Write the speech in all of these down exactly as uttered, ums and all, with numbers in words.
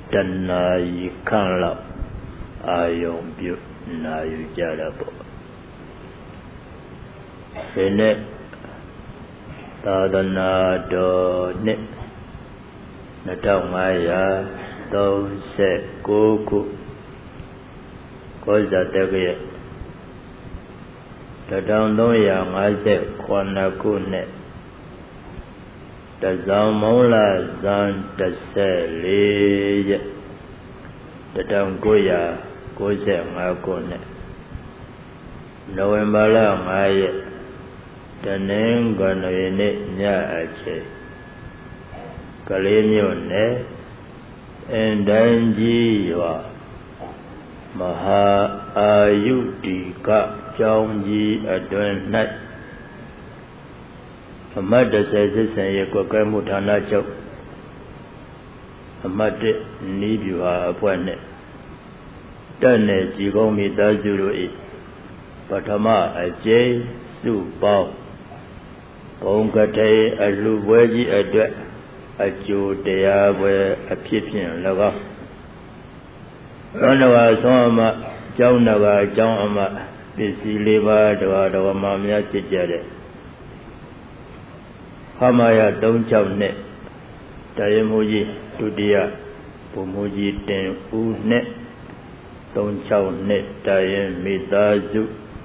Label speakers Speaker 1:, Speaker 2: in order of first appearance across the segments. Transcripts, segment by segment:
Speaker 1: တနာယီခန့်လောက်အာယုံပြုနာယူကြတာပေါ့ဒီနေ့သာသနာတော်နှစ်နှစ်ထောင်ငါးရာသုံးสิบကိုးခုကောဇာတက္ကရာတစ်ထောင်သုံးရာငါးสิบခုခုနှစ်တဇောင်မုံလာဇန်တစ်ဆယ်လေးရက်တစ်ထောင်ကိုးရာကိုးสิบห้าခုနှစ်နိုဝင်ဘာလငါးရက်တနင်္ဂနွေနေ့ညအချိန်ကလေးမြို့နယ်အင်ဒန်ကြီးရွာမဟာအာယုတိကကျောင်းကြီးအတွင်၌အမတ်တစ်ဆယ်စစ်ဆင်ရေးကွက်ကဲမှုဌာနချုပ်အမတ်တစ်နီးပြူဟာအဖွဲ့နဲ့တက်နယ်ကြည်ကုန်းမိသားစုတို့၏ပထမအကျိန်စုပေါင်းဘုံကတိအလှပွဲကြီးအတွက်အကျိုးတရားပွဲအဖြစ်ဖြင့်၎င်းသောနဝါသောအမကျောင်းတော်ကအကျောင်းအမပစ္စည်းလေးပါးတော်တော်မှများဖြစ်ကြတဲ့ခမရသုံး၆နှစ်တရမူကြီးဒုတိယဘုံမူကြီးတင်ဦးနှစ်သုံး၆နှစ်တရင်မိသားစု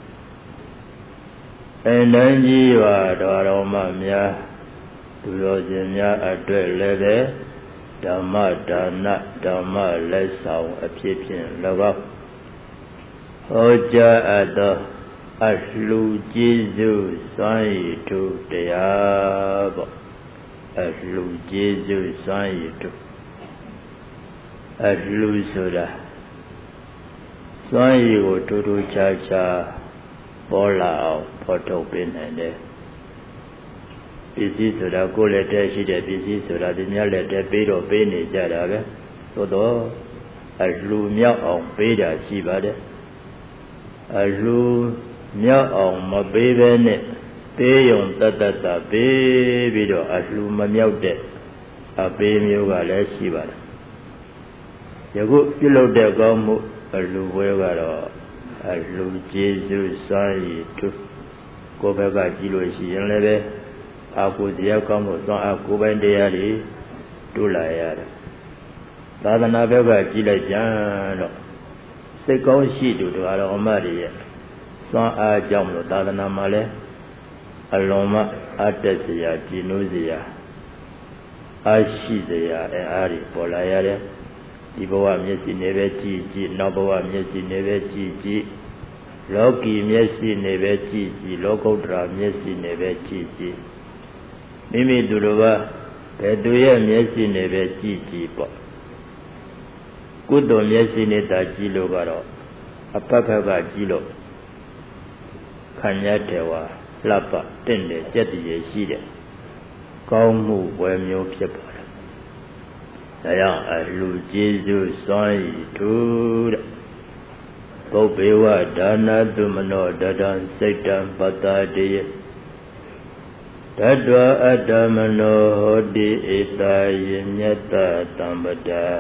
Speaker 1: အန္တန်ကြီးရွာတော်တော်မှများသူတော်စင်များအတွက်လည်းပဲဓမ္မဒါနဓမ္မလက်ဆောင်အဖြစ်ဖြင့်၎င်းဟောကြားအပ်သောအလှကျေးဇူးစွမ်းရည်ထုတရားပေါ့အလှကျေးဇူးစွမ်းရည်ထုအလှဆိုတာစွမ်းရည်ကိုထူးထူးခြားခြားပေါ်လာအောင်ဖော်ထုတ်ပေးနိုင်တယ်ပစ္စည်းဆိုတာကိုယ်လက်ထဲရှိတဲ့ပစ္စည်းဆိုတာဒီများလက်ထဲပေးတော့ပေးနေကြတာပဲသို့တော့အလှမြောက်အောင်ပေးတာရှိပါတယ်အလှမြောက်အောင်မပေးဘဲနဲ့ပေးယုံတတ္တတပေးပြီးတော့အလှမမြောက်တဲ့အပေးမျိုးကလည်းရှိပါတယ်ယခုပြုလုပ်တဲ့ကောင်းမှုအလှပွဲကတော့အလှကျေးဇူးစွမ်းရည်ထုကိုယ်ဘက်ကကြည့်လို့ရှိရင်လည်းပဲအာကိုဇေယကောင်းမှုစွမ်းအားကိုယ်ပိုင်တရားတွေတိုးလာရတယ်သာသနာဘက်ကကြည့်လိုက်ကြတော့စိတ်ကောင်းရှိသူတို့ကတော့အမတွေရဲ့စွမ်းအားကြောင့်မလို့သာသနာမှာလည်းအလွန်မှအတက်စရာကြည်နူးစရာအားရှိစရာအဲအားတွေပေါ်လာရတယ်ဒီဘဝမျက်စိနဲ့ပဲကြည့်ကြည့်နောက်ဘဝမျက်စိနဲ့ပဲကြည့်ကြည့်လောကီမျက်စိနဲ့ပဲကြည့်ကြည့်လောကုတ္တရာမျက်စိနဲ့ပဲကြည့်ကြည့်မိမိသူတို့ကဘယ်သူရဲ့မျက်စိနဲ့ပဲကြည့်ကြည့်ပေါ့ကုသိုလ်မျက်စိနဲ့သာကြည့်လို့ကတော့အဖက်ဖက်ကကြည့်လို့ခံရတဲ့ဝါလှပတင့်တယ်စက်တည်းရှိတဲ့ကောင်းမှုဝယ်မျိုးဖြစ်ပါတယ်ဒါကြောင့်အလှကျေးဇူးစွမ်းရည်ထုတဲ့ပုပ္ပေဝဒါနသုမနောတတံစိတ်တံပတ္တာတေယတတ္တဝအတ္တမနောဟောတိဧတာယညတ္တတံပဒာ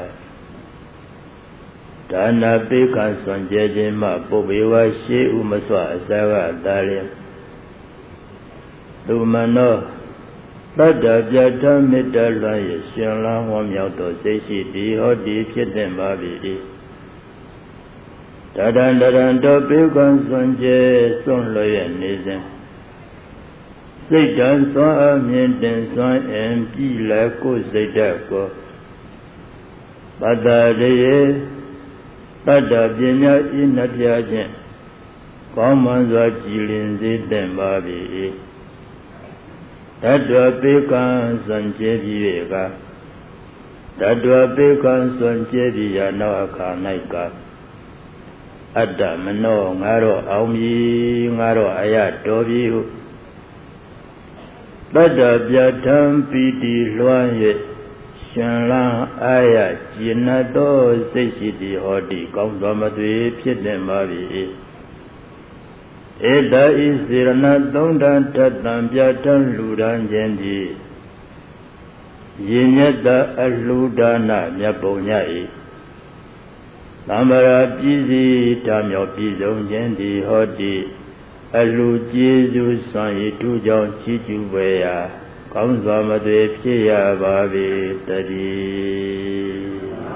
Speaker 1: ဒါနပိကံစွန်ကြဲခြင်းမှပုပ္ပေဝရှေးဥမစွအစကသာလျင်သူမနောတတ္တပြဋ္ဌမေတ္တလွန်ရရှင်လန်းဝမြောက်သောစိတ်ရှိသည်ဟောတိဖြစ်တဲ့ပါပြီတတံတရံတောပိကံစွန်ကြဲစွန့်လွှဲနေစဉ်စိတ်တံစွမ်းအမြင်တင်စွမ်းအင်ပြည်လက်ကိုစိတ်ဓာတ်ကိုပတ္တရေတတ္တပညာဤနှပြခြင်းကောင်းမှန်စွာကြည်လင်စေတဲ့ပါပြီတတ္တပေကံစွန့်ကြဲပြီးကတတ္တပေကံစွန့်ကြဲပြီးရနောက်အခါ၌ကအတ္တမနောငါတော့အောင်ပြီငါတော့အယတော်ပြီဟုတတ္တပြဋ္ဌံပိတိလွှမ်း၍ရှင်လန်းအာရကျင်နသောစိတ်ရှိသည်ဟောတိကောင်းစွာမသွေဖြစ်နေပါပြီဧတဣစေရဏသုံးတံတတံပြဋ္ဌံလူရန်ခြင်းသည်ရေမြတ်သာအလှူဒါနမြတ်ပုံည၏သမ္မာရာပြည်စီဓာမြောပြည်စုံခြင်းသည်ဟောတိအလှူကျေးဇူးစွမ်းရည်ထူးကြောင့်ချီးကျူးပွဲရာကောင်းစွာမသွေဖြစ်ရပါပေတည်း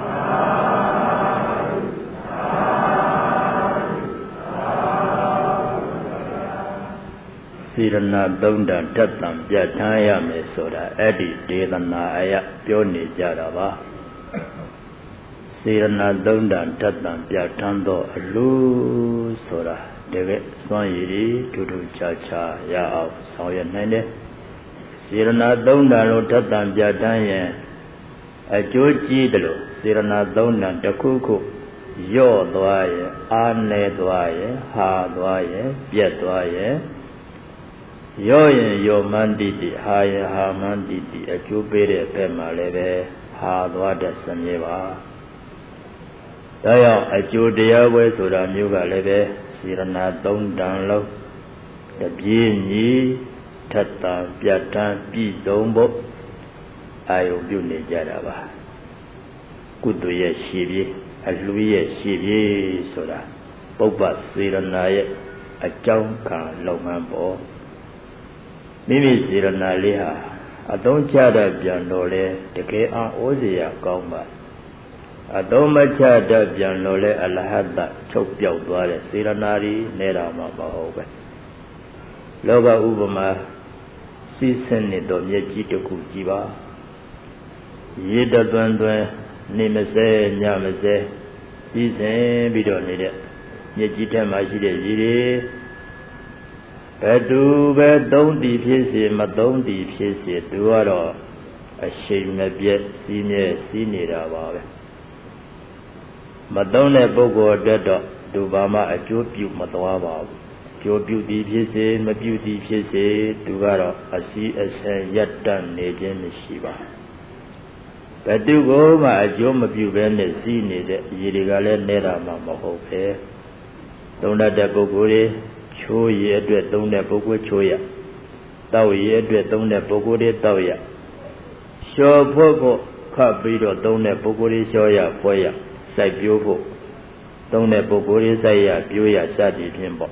Speaker 1: စေရနာသုံးတန်တတ်တံပြဋ္ဌာန်းရမယ်ဆိုတာအဲ့ဒီဒေသနာအယပြောနေကြတာပါစေရနာသုံးတန်တတ်တံပြဋ္ဌာန်းသောအလှဆိုတာတကယ်စွမ်းရည်ထူးထူးခြားခြားရအောင်ဆောင်ရွက်နိုင်တယ်စေရနာသုံးတန်လို့တတ်တံပြဋ္ဌာန်းရင်အကျိုးကြီးတယ်လို့စေရနာသုံးတန်တစ်ခုခုယော့သွားရဲ့အားနေသွားရဲ့ဟာသွားရဲ့ပြက်သွားရဲ့ယောရင်ယောမန္တိတိဟာယဟာမန္တိတိအကျိုးပေးတဲ့ဘက်မှာလည်းပဲဟာသွားတဲ့စမြဲပါဒါကြောင့်အကျိုးတရားပွဲဆိုတာမျိုးကလည်းပဲစေရနာသုံးတန်လုံးတပြေးညီထပ်တာပြတ်တန်းပြည့်စုံဖို့အာယုပြုနေကြတာပါကုသိုလ်ရဲ့ရှည်ပြေးအလှူရဲ့ရှည်ပြေးဆိုတာပုပ္ပစေရနာရဲ့အကြောင်းခံလုပ်ငန်းပေါ်မိမိစေရနာလေးဟာအသုံးချတတ်ပြန်တော့လေတကယ်အောင်ဩဇေယကောင်းပါအသုံးမချတတ်ပြန်တော့လေအလဟတချုပ်ပြောက်သွားတဲ့စေရနာရီနေတာမှမဟုတ်ပဲလောကဥပမာစီးဆင်းနေတော့မျက်ကြီးတစ်ခုကြည့်ပါရေတသွန်းသွန်းနေမစဲညမစဲစီးဆင်းပြီးတော့နေတဲ့မျက်ကြီးထဲမှာရှိတဲ့ရေတွေဘယ်သူပဲသုံးတည်ဖြစ်စေမသုံးတည်ဖြစ်စေသူကတော့အရှိန်မပြတ်စီးမြဲစီးနေတာပါပဲမသုံးတဲ့ပုဂ္ဂိုလ်အတွက်တော့သူဘာမှအကျိုးပြုမသွားပါဘူးအကျိုးပြုသည်ဖြစ်စေမပြုသည်ဖြစ်စေသူကတော့အစီအစဉ်ရပ်တန့်နေခြင်းမရှိပါဘယ်သူကိုမှအကျိုးမပြုဘဲနဲ့စီးနေတဲ့ရေတွေကလည်းနေတာမှမဟုတ်ပဲသုံးတတ်တဲ့ပုဂ္ဂိုလ်တွေချိုးရည်အတွက်သုံးတဲ့ပုဂ္ဂိုလ်ချိုးရတောက်ရည်အတွက်သုံးတဲ့ပုဂ္ဂိုလ်တွေတောက်ရလျှော်ဖို့ကိုခတ်ပြီးတော့သုံးတဲ့ပုဂ္ဂိုလ်တွေလျှော်ရပွဲရစိုက်ပျိုးဖို့သုံးတဲ့ပုဂ္ဂိုလ်တွေစိုက်ရပျိုးရစသည်ဖြင့်ပေါ့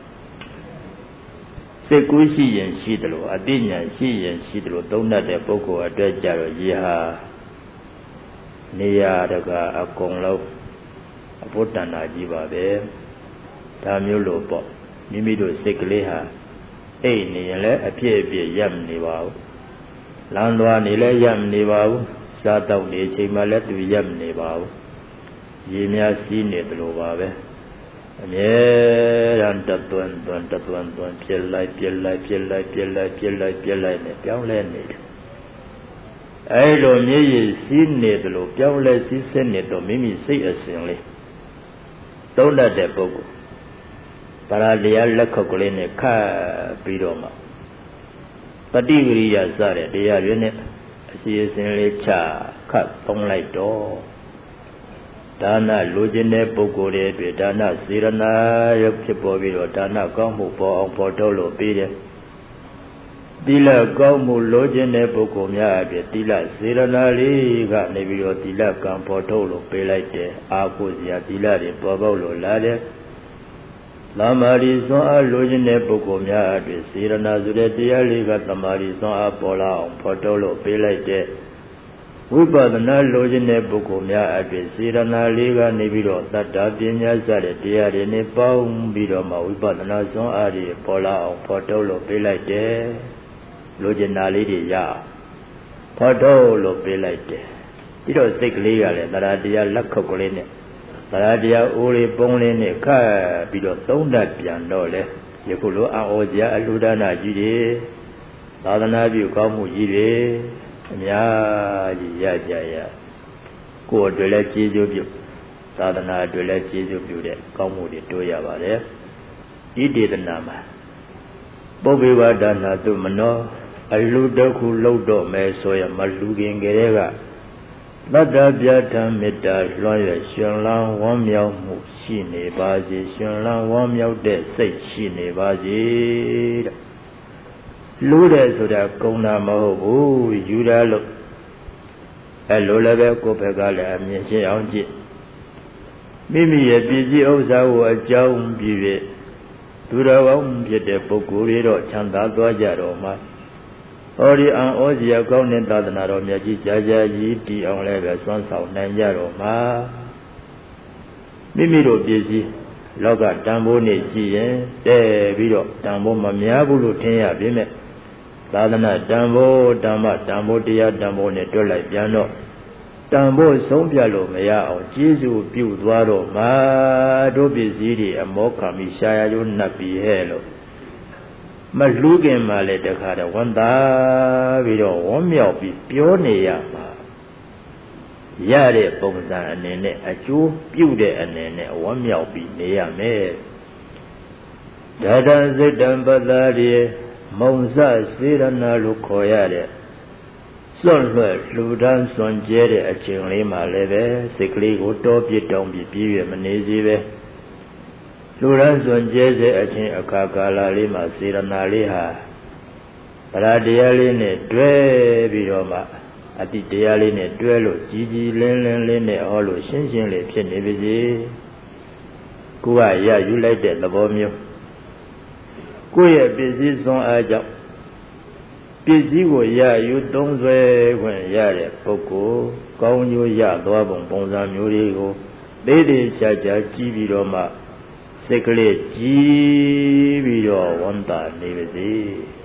Speaker 1: စိတ်ကူးရှိရင်ရှိတယ်လို့အတိညာရှိရင်ရှိတယ်လို့သုံးတတ်တဲ့ပုဂ္ဂိုလ်အတွက်ကြတော့ရေဟာနေရာတကအကုန်လုံးအဘုဒ္ဓနာကြီးပါပဲဒါမျိုးလို့ပေါ့မိမိတို့စိတ်ကလေးဟာအိတ်နေရင်လည်းအပြည့်အပြည့်ရပ်မနေပါဘူးလမ်းသွားနေလည်းရပ်မနေပါဘူးစားတော့နေချိန်မှလည်းသူရပ်မနေပါဘူးရေများစီးနေတယ်လို့ပါပဲအမြဲတမ်းတသွန်းသွန်းတသွန်းသွန်းပြက်လိုက်ပြက်လိုက်ပြက်လိုက်ပြက်လိုက်ပြက်လိုက်ပြက်လိုက်နဲ့ပြောင်းလဲနေတယ်အဲလိုမြေကြီးစီးနေတယ်လို့ပြောင်းလဲစီးဆင်းနေတော့မိမိစိတ်အစဉ်လေးသုံးတတ်တဲ့ပုဂ္ဂိုလ်ပါရတရားလက်ခုပ်ကလေးနဲ့ခတ်ပြီးတော့မှပฏิဝရိယစတဲ့တရားတွေနဲ့အစီအစဉ်လေးချခတ်သုံးလိုက်တော့ဒါနလိုချင်တဲ့ပုဂ္ဂိုလ်တွေအတွက်ဒါနစေရနာရဖြစ်ပေါ်ပြီးတော့ဒါနကောင်းမှုပေါ်အောင်ပေါ်ထုတ်လို့ပြီးတယ်သီလကောင်းမှုလိုချင်တဲ့ပုဂ္ဂိုလ်များအတွက်သီလစေရနာလေးကနေပြီးတော့သီလကံပေါ်ထုတ်လို့ပေးလိုက်တယ်အာဟုစရာသီလတွေပေါ်ပေါက်လို့လာတယ်သမာဓိစွမ်းအားလိုချင်တဲ့ပုဂ္ဂိုလ်များအတွက်စေရနာဆိုတဲ့တရားလေးကသမာဓိစွမ်းအားပေါ်လာအောင်ဖော်ထုတ်လို့ပေးလိုက်တဲ့ဝိပဿနာလိုချင်တဲ့ပုဂ္ဂိုလ်များအတွက်စေရနာလေးကနေပြီးတော့တတ္တပညာစတဲ့တရားတွေနဲ့ပေါင်းပြီးတော့မှဝိပဿနာစွမ်းအားတွေပေါ်လာအောင်ဖော်ထုတ်လို့ပေးလိုက်တယ်လိုချင်တာလေးတွေရဖော်ထုတ်လို့ပေးလိုက်တယ်ပြီးတော့စိတ်ကလေးကလည်းတရားတရားလက်ခုပ်ကလေးနဲ့တရားတရားအိုးလေးပုံးလေးနဲ့ခတ်ပြီးတော့သုံးတတ်ပြန်တော့လေယခုလိုအဩဇာအလှူဒါနကြီးတွေသာသနာပြုကောင်းမှုကြီးတွေအများကြီးရကြရကိုယ်အတွက်လည်းကျေးဇူးပြုသာသနာအတွက်လည်းကျေးဇူးပြုတဲ့ကောင်းမှုတွေတိုးရပါတယ်ဤဒေသနာမှာပုဗ္ဗေဝဒါနာတုမနောအလှတစ်ခုလုပ်တော့မယ်ဆိုရင်မလှူခင်ကလေးကသတ္တပြဋ္ဌာမေတ္တာလွှမ်းရရှင်လန်းဝမ်းမြောက်မှုရှိနေပါစေရှင်လန်းဝမ်းမြောက်တဲ့စိတ်ရှိနေပါစေတဲ့လူတယ်ဆိုတာကုံတာမဟုတ်ဘူးယူတာလို့အဲလိုလည်းပဲကိုယ်ဘက်ကလည်းအမြင်ရှင်းအောင်ကြည့်မိမိရဲ့ပစ္စည်းဥစ္စာကိုအကြောင်းပြု၍သူတော်ကောင်းဖြစ်တဲ့ပုဂ္ဂိုလ်တွေတော့ချမ်းသာသွားကြတော့မှာဟောဒီအံဩဇေယကောင်းတဲ့သာသနာတော်မြတ်ကြီးကြာကြာကြီးတည်အောင်လည်းပဲစွမ်းဆောင်နိုင်ကြတော့မှာမိမိတို့ပစ္စည်းလောကတန်ဖိုးနေကြည့်ရင်တဲပြီးတော့တန်ဖိုးမများဘူးလို့ထင်ရပြီမဲ့သာသနာတန်ဖိုးဓမ္မတန်ဖိုးတရားတန်ဖိုးနဲ့တွက်လိုက်ပြန်တော့တန်ဖိုးဆုံးပြလို့မရအောင်ကျေးဇူးပြုသွားတော့မှာတို့ပစ္စည်းတွေအမောခံပြီးရှားရရိုးနှပ်ပြီးဟဲ့လို့မလှူးခင်မှလည်းတခါတော့ဝမ်းသာပြီးတော့ဝမ်းမြောက်ပြီးပြောနေရမှာရတဲ့ပုံစံအနေနဲ့အကျိုးပြုတဲ့အနေနဲ့ဝမ်းမြောက်ပြီးနေရမယ်ဒါတံစိတ်တံပတ္တာရေမုံစစေရနာလို့ခေါ်ရတဲ့စွန့်လွှတ်လူဒန်းစွန့်ကျဲတဲ့အချိန်လေးမှလည်းပဲစိတ်ကလေးကိုတောပြတောင်းပြီးပြည့်ရမနေစေပဲလူဒန်းစွန့်ကျဲစေအချိန်အခါကာလလေးမှာစေရနာလေးဟာဗราတရားလေးနဲ့တွဲပြီးတော့မှအတိတရားလေးနဲ့တွဲလို့ကြီးကြီးလင်းလင်းလေးနဲ့ဟောလို့ရှင်းရှင်းလေးဖြစ်နေပါစေကိုယ်ကရယူလိုက်တဲ့သဘောမျိုးကိုယ့်ရဲ့ပစ္စည်းစွမ်းအားကြောင့်ပစ္စည်းကိုရယူသုံးစွဲခွင့်ရတဲ့ပုဂ္ဂိုလ်ကောင်းကျိုးရသွားပုံပုံစံမျိုးတွေကိုသေးသေးချာချာကြည့်ပြီးတော့မှစိတ်ကလေးကြည်ပြီးတော့ဝမ်းသာနေပါစေ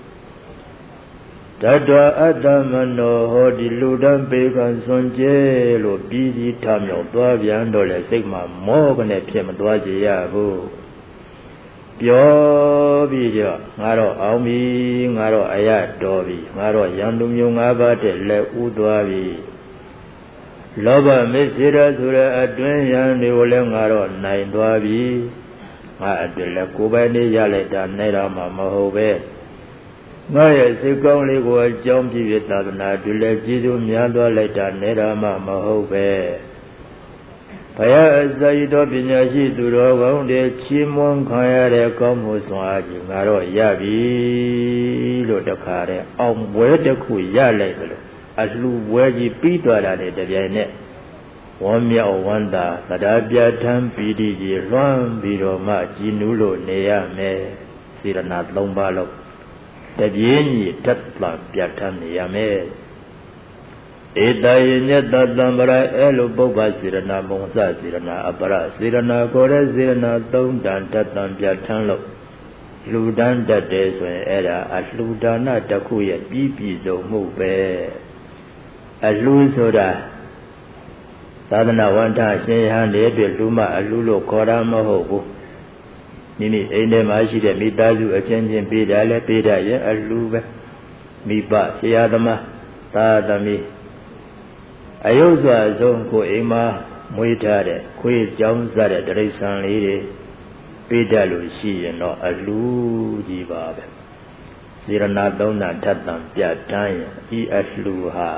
Speaker 1: တတ္တအတ္တမနောဟောဒီလူတန်းပေကံစွန်ကျဲလို့ပြီးစီထမြောက်သွားပြန်တော့လေစိတ်မှာမောကနေဖြစ်မသွားစေရဘူးပြောပြီးတော့ငါတော့အောင်ပြီငါတော့အရတော်ပြီငါတော့ရန်သူမျိုး၅ပါးတဲ့လက်ဥသွားပြီလောဘမေစေရဆိုတဲ့အတွင်းရန်တွေကိုလည်းငါတော့နိုင်သွားပြီငါအတွက်လည်းကိုယ်ပိုင်နေရလိုက်တာနိုင်တော့မှမဟုတ်ပဲငါရဲ့စိတ်ကောင်းလေးကိုအကြောင်းပြည့်သာသနာတွေလည်းကျေးဇူးများသွားလိုက်တာနဲ့တော့မှမဟုတ်ပဲဘုရားအစရိတော်ပညာရှိသူတော်ကောင်းတွေချီးမွမ်းခံရတဲ့ကောင်းမှုစွာကြီးငါတော့ရပြီလို့တခါတည်းအောင်ပွဲတစ်ခုရလိုက်တယ်လို့အလှပွဲကြီးပြီးသွားတာနဲ့တပြိုင်နက်ဝမ်းမြောက်ဝမ်းသာတရားပြဋ္ဌာန်းပီတိကြီးလွှမ်းပြီးတော့မှကြည်နူးလို့နေရမယ်စေရနာ၃ပါးလို့တပြေးညီတတ်လာပြဋ္ဌာန်းနေရမယ်ဧတယညတတံပရအဲလိုပုဗ္ဗစေရနာမုံစစေရနာအပရစေရနာကိုရစေရနာသုံးတန်တတံပြဋ္ဌာန်းလို့လူတန်းတတ်တယ်ဆိုရင်အဲ့ဒါအလှူဒါနတစ်ခုရဲ့ပြီးပြည့်စုံမှုပဲအလှူဆိုတာသာသနာဝန်ထရှင်ရဟန်းတွေအတွက်လူမအလှူလို့ခေါ်တာမဟုတ်ဘူးမိမိအိမ်ထဲမှာရှိတဲ့မိသားစုအချင်းချင်းပေးတာလဲပေးတာရဲ့အလှူပဲမိဘဆရာသမားသားသမီးအယုစွာဆုံးကိုအိမ်မှာမွေးထားတဲ့ခွေးကြောင်းစားတဲ့တိရစ္ဆာန်လေးတွေပေးတတ်လို့ရှိရင်တော့အလှူကြီးပါပဲစေရနာသုံးနာထပ်တံပြဋ္ဌာန်းရင်ဤအလှူဟာ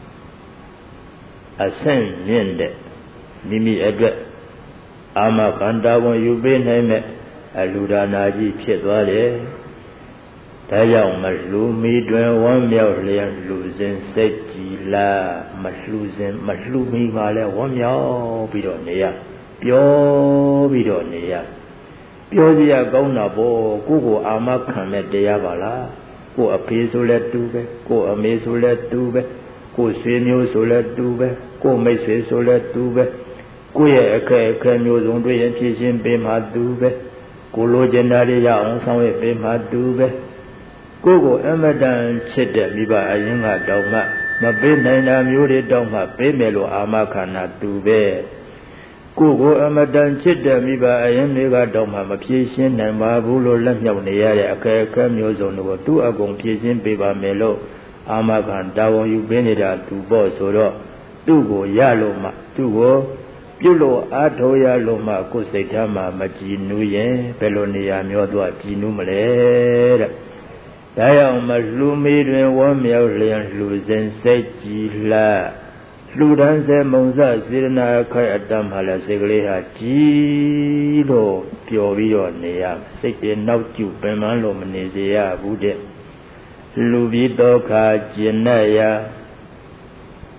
Speaker 1: အဆင့်မြင့်တဲ့မိမိအတွက်အာမခန္ဓာဝန်ယူပေးနိုင်မဲ့အလှူဒါနာကြီးဖြစ်သွားတယ်ဒါကြောင့်မလှူမီတွင်ဝမ်းမြောက်လျက်လှူစဉ်စိတ်ကြည်လာမလှူစဉ်မလှူမီပါလဲဝမ်းမြောက်ပြီးတော့နေရပြောပြီးတော့နေရပြောစရာကောင်းတာပေါ့ကိုယ့်ကိုအာမခံမဲ့တရားပါလားကိုယ့်အဖေဆိုလဲတူပဲကိုယ့်အမေဆိုလဲတူပဲကိုယ်ဆွေမျိုးဆိုလဲတူပဲကိုယ်မိတ်ဆွေဆိုလဲတူပဲကိုယ့်ရဲ့အခက်အခဲမျိုးစုံတွေရင်ဖြည့်ရှင်းပေးမှတူပဲကိုလိုချင်တာတွေရအောင်ဆောင်ရွက်ပေးမှတူပဲကိုယ်ကိုအမတန်ချစ်တဲ့မိဘအရင်ကတောင်းမှမပေးနိုင်တာမျိုးတွေတောင်းမှပေးမယ်လို့အာမခံတာတူပဲကိုယ်ကိုအမတန်ချစ်တဲ့မိဘအရင်တွေကတောင်းမှမဖြည့်ရှင်းနိုင်ပါဘူးလို့လက်မြောက်နေရတဲ့အခက်အခဲမျိုးစုံတွေကိုသူ့အကုန်ဖြည့်ရှင်းပေးပါမယ်လို့အာမခံတာဝန်ယူပေးနေတာသူပေါ့ဆိုတော့သူ့ကိုရလို့မှသူ့ကိုပြုလို့အားထုတ်ရလို့မှကိုယ်စိတ်ထားမှာမကြည်နူးရင်ဘယ်လိုနေရာမျိုးတော့ကြည်နူးမလဲတဲ့ဒါကြောင့်မလှူမီတွင်ဝမ်းမြောက်လျက်လှူစဉ်စိတ်ကြည်လာလှူဒန်းစေမုံစစေရနာခိုက်အတ္တမှလည်းစိတ်ကလေးဟာကြည်လို့ပျော်ပြီးတော့နေရစိတ်ပြေနောက်ကျပင်ပန်းလို့မနေစေရဘူးတဲ့လူပြီးတော့ခါကျင်နဲ့ရ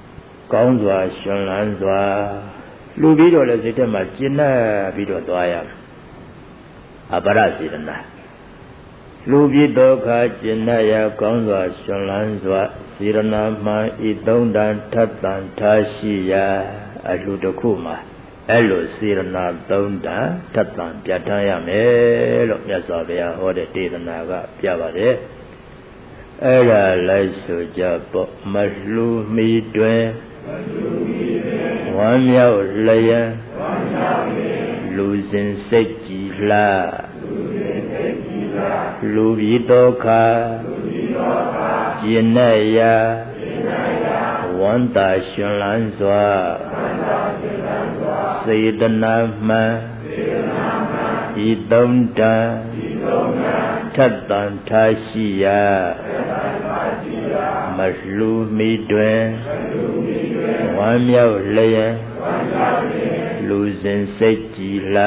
Speaker 1: ကောင်းစွာရှင်လန်းစွာလူပြီးတော့လည်းစိတ်ထဲမှာကျဉ်းနှံ့ပြီးတော့သွားရမယ်အပရစေတနာလူပြီးဒုက္ခကျဉ်းနှံ့ရကောင်းစွာရှင်လန်းစွာစေတနာမှန်ဤသုံးတန်ထပ်တန်ထားရှိရာအလှတစ်ခုမှာအဲ့လိုစေရနာသုံးတန်ထပ်တန်ပြဋ္ဌာန်းရမယ်လို့မြတ်စွာဘုရားဟောတဲ့ဒေသနာကပြပါတယ်အဲ့ဒါလိုက်ဆိုကြပေါ့မလှူမီတွင်ဝမ်းမြောက်လျက်လူစဉ်စိတ်ကြည်လှလူပြီးဒုက္ခကျဉ်းနှံ့ရာဝန္တာရှင်လန်းစွာစေတနာမှန်ဤသုံးတန်ထပ်တန်ထားရှိရာမလှူမီတွင်ဝမ်းမြောက်လျက်လူစဉ်စိတ်ကြည်လှ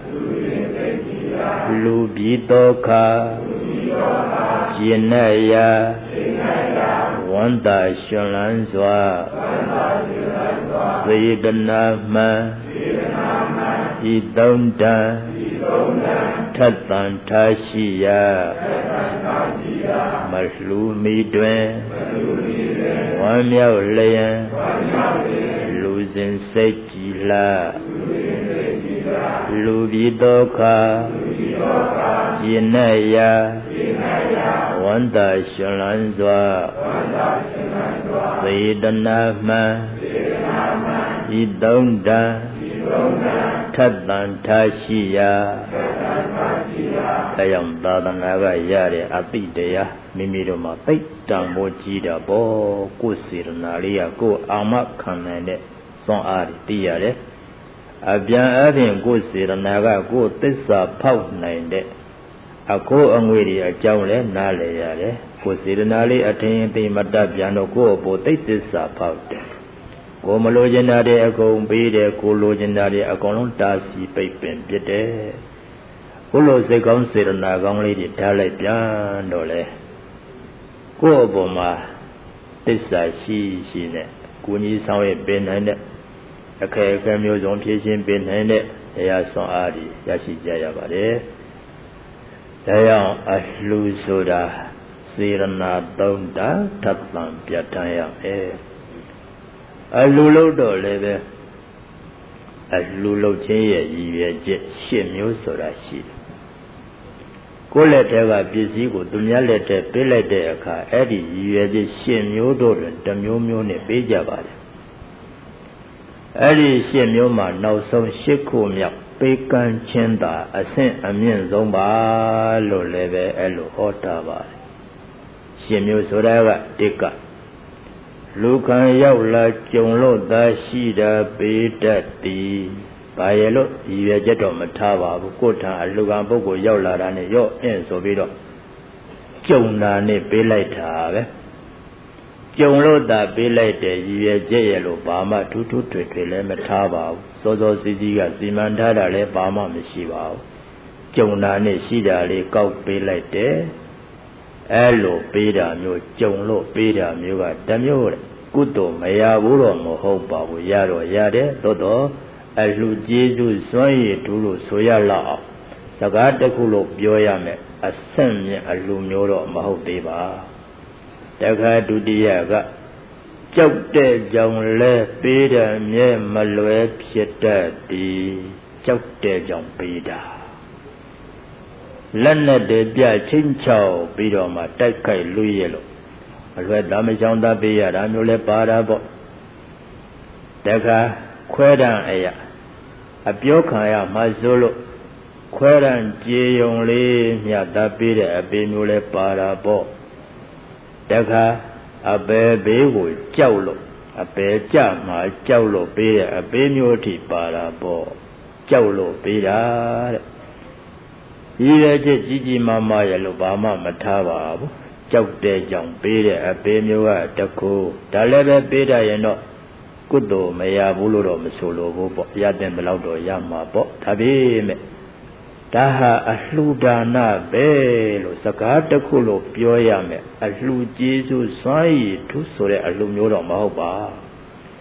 Speaker 1: လူပြီးဒုက္ခကျဉ်းနှံ့ရာဝန္တာရှင်လန်းစွာစေတနာမှန်ဤသုံးတန်ထပ်တန်ထားရှိရာမလှူမီတွင်ဝမ်းမြောက်လျက်လူစဉ်စိတ်ကြည်လှလူပြီးဒုက္ခကျဉ်းနှံ့ရာဝန္တာရှင်လန်းစွာစေတနာမှန်ဤသုံးတန်ထပ်တန်ထားရှိရာအဲကြောင့်သာသနာကရတဲ့အသိတရားမိမိတို့မှာသိတံမိုးကြီးတာပေါ့ကိုယ်စေတနာလေးကကိုယ်အာမခံနိုင်တဲ့စွမ်းအားတည်ရတယ်အပြန်အပြင်ကိုယ်စေတနာကကိုယ်သစ္စာဖောက်နိုင်တဲ့အကိုအငွေတွေအကြောင်းလဲနားလည်ရတယ်ကိုယ်စေတနာလေးအထင်သိမတတ်ပြန်တော့ကိုယ်အပေါ်သိသစ္စာဖောက်တယ်ကိုမလိုချင်တာတွေအကုန်ပေးတယ်ကိုလိုချင်တာတွေအကုန်လုံးတားဆီးပိတ်ပင်ပြစ်တယ်ကိုလိုစိတ်ကောင်းစေတနာကောင်းလေးတွေထားလိုက်ပြန်တော့လေကိုယ့်အပေါ်မှာသစ္စာရှိရှိနဲ့ကိုကြီးဆောင်ရဲ့ပင်နိုင်တဲ့အခက်အခဲမျိုးစုံဖြည့်ရှင်းပင်နိုင်တဲ့တရားစွမ်းအားတွေရရှိကြရပါတယ်ဒါကြောင့်အလှူဆိုတာစေရနာသုံးတာထပ်တန်ပြဋ္ဌာန်းရမယ်အလှူလို့တော့လည်းပဲအလှူလုပ်ခြင်းရဲ့ရည်ရွယ်ချက်ရှစ်မျိုးဆိုတာရှိတယ်ကိုယ်လက်ထဲကပစ္စည်းကိုသူများလက်ထဲပေးလိုက်တဲ့အခါအဲ့ဒီရည်ရွယ်ချက်ရှစ်မျိုးတို့တွင်တစ်မျိုးမျိုးနဲ့ပေးကြပါတယ်အဲ့ဒီရှစ်မျိုးမှာနောက်ဆုံးရှစ်ခုမြောက်ပေးကမ်းခြင်းသာအဆင့်အမြင့်ဆုံးပါလို့လည်းပဲအဲ့လိုဟောတာပါတယ်ရှစ်မျိုးဆိုတာကတိကလူခံရောက်လာကြုံလို့သာရှိတာပေးတတ်သည်ဘာရဲ့လို့ရည်ရွယ်ချက်တော့မထားပါဘူးကိုယ်ထံအလူခံပုဂ္ဂိုလ်ရောက်လာတာနဲ့ရော့အင်းဆိုပြီးတော့ကြုံတာနဲ့ပေးလိုက်တာပဲကြုံလို့သာပေးလိုက်တဲ့ရည်ရွယ်ချက်ရဲ့လို့ဘာမှထူးထူးထွေထွေလည်းမထားပါဘူးစောစောစီးစီးကစီမံထားတာလည်းဘာမှမရှိပါဘူးကြုံတာနဲ့ရှိတာလေးကောက်ပေးလိုက်တယ်အဲ့လိုပေးတာမျိုးကြုံလို့ပေးတာမျိုးကတမျိုးတဲ့ကုသိုလ်မရဘူးတော့မဟုတ်ပါဘူးရတော့ရတယ်သို့တော့အလှကျေးဇူးစွန့်ရည်တူလို့ဆိုရလောက်အောင်စကားတစ်ခုလို့ပြောရမယ်အဆင့်မြင့်အလှမျိုးတော့မဟုတ်သေးပါတခါဒုတိယကကြောက်တဲ့ကြောင့်လဲပေးတယ်မြဲမလွယ်ဖြစ်တတ်သည်ကြောက်တဲ့ကြောင့်ပေးတာလက်နဲ့တည်းပြချင်းချောက်ပြီးတော့မှတိုက်ခိုက်လူရဲ့လို့အလွယ်သားမချောင်းသားပေးရတာမျိုးလဲပါတာပေါ့တခါခွဲတံအရာအပြောခံရမှဆိုလို့ခွဲတံကြေယုံလေးမြတ်သားပေးတဲ့အပေးမျိုးလဲပါတာပေါ့တခါအပေဘေးကိုကြောက်လို့အပေကြမှာကြောက်လို့ပေးတဲ့အပေးမျိုးအထိပါတာပေါ့ကြောက်လို့ပေးတာတဲ့ရည်ရွယ်ချက်ကြီးကြီးမားမားရလို့ဘာမှမထားပါဘူးကြောက်တဲ့ကြောင့်ပေးတဲ့အပေးမျိုးကတခုဒါလည်းပဲပေးတတ်ရင်တော့ကုသိုလ်မရဘူးလို့တော့မဆိုလိုဘူးပေါ့ရတဲ့ဘယ်လောက်တော့ရမှာပေါ့ဒါပေမဲ့ဒါဟာအလှူဒါနပဲလို့စကားတစ်ခုလို့ပြောရမယ်အလှူကျေးဇူးစွမ်းရည်သူဆိုတဲ့အလှူမျိုးတော့မဟုတ်ပါ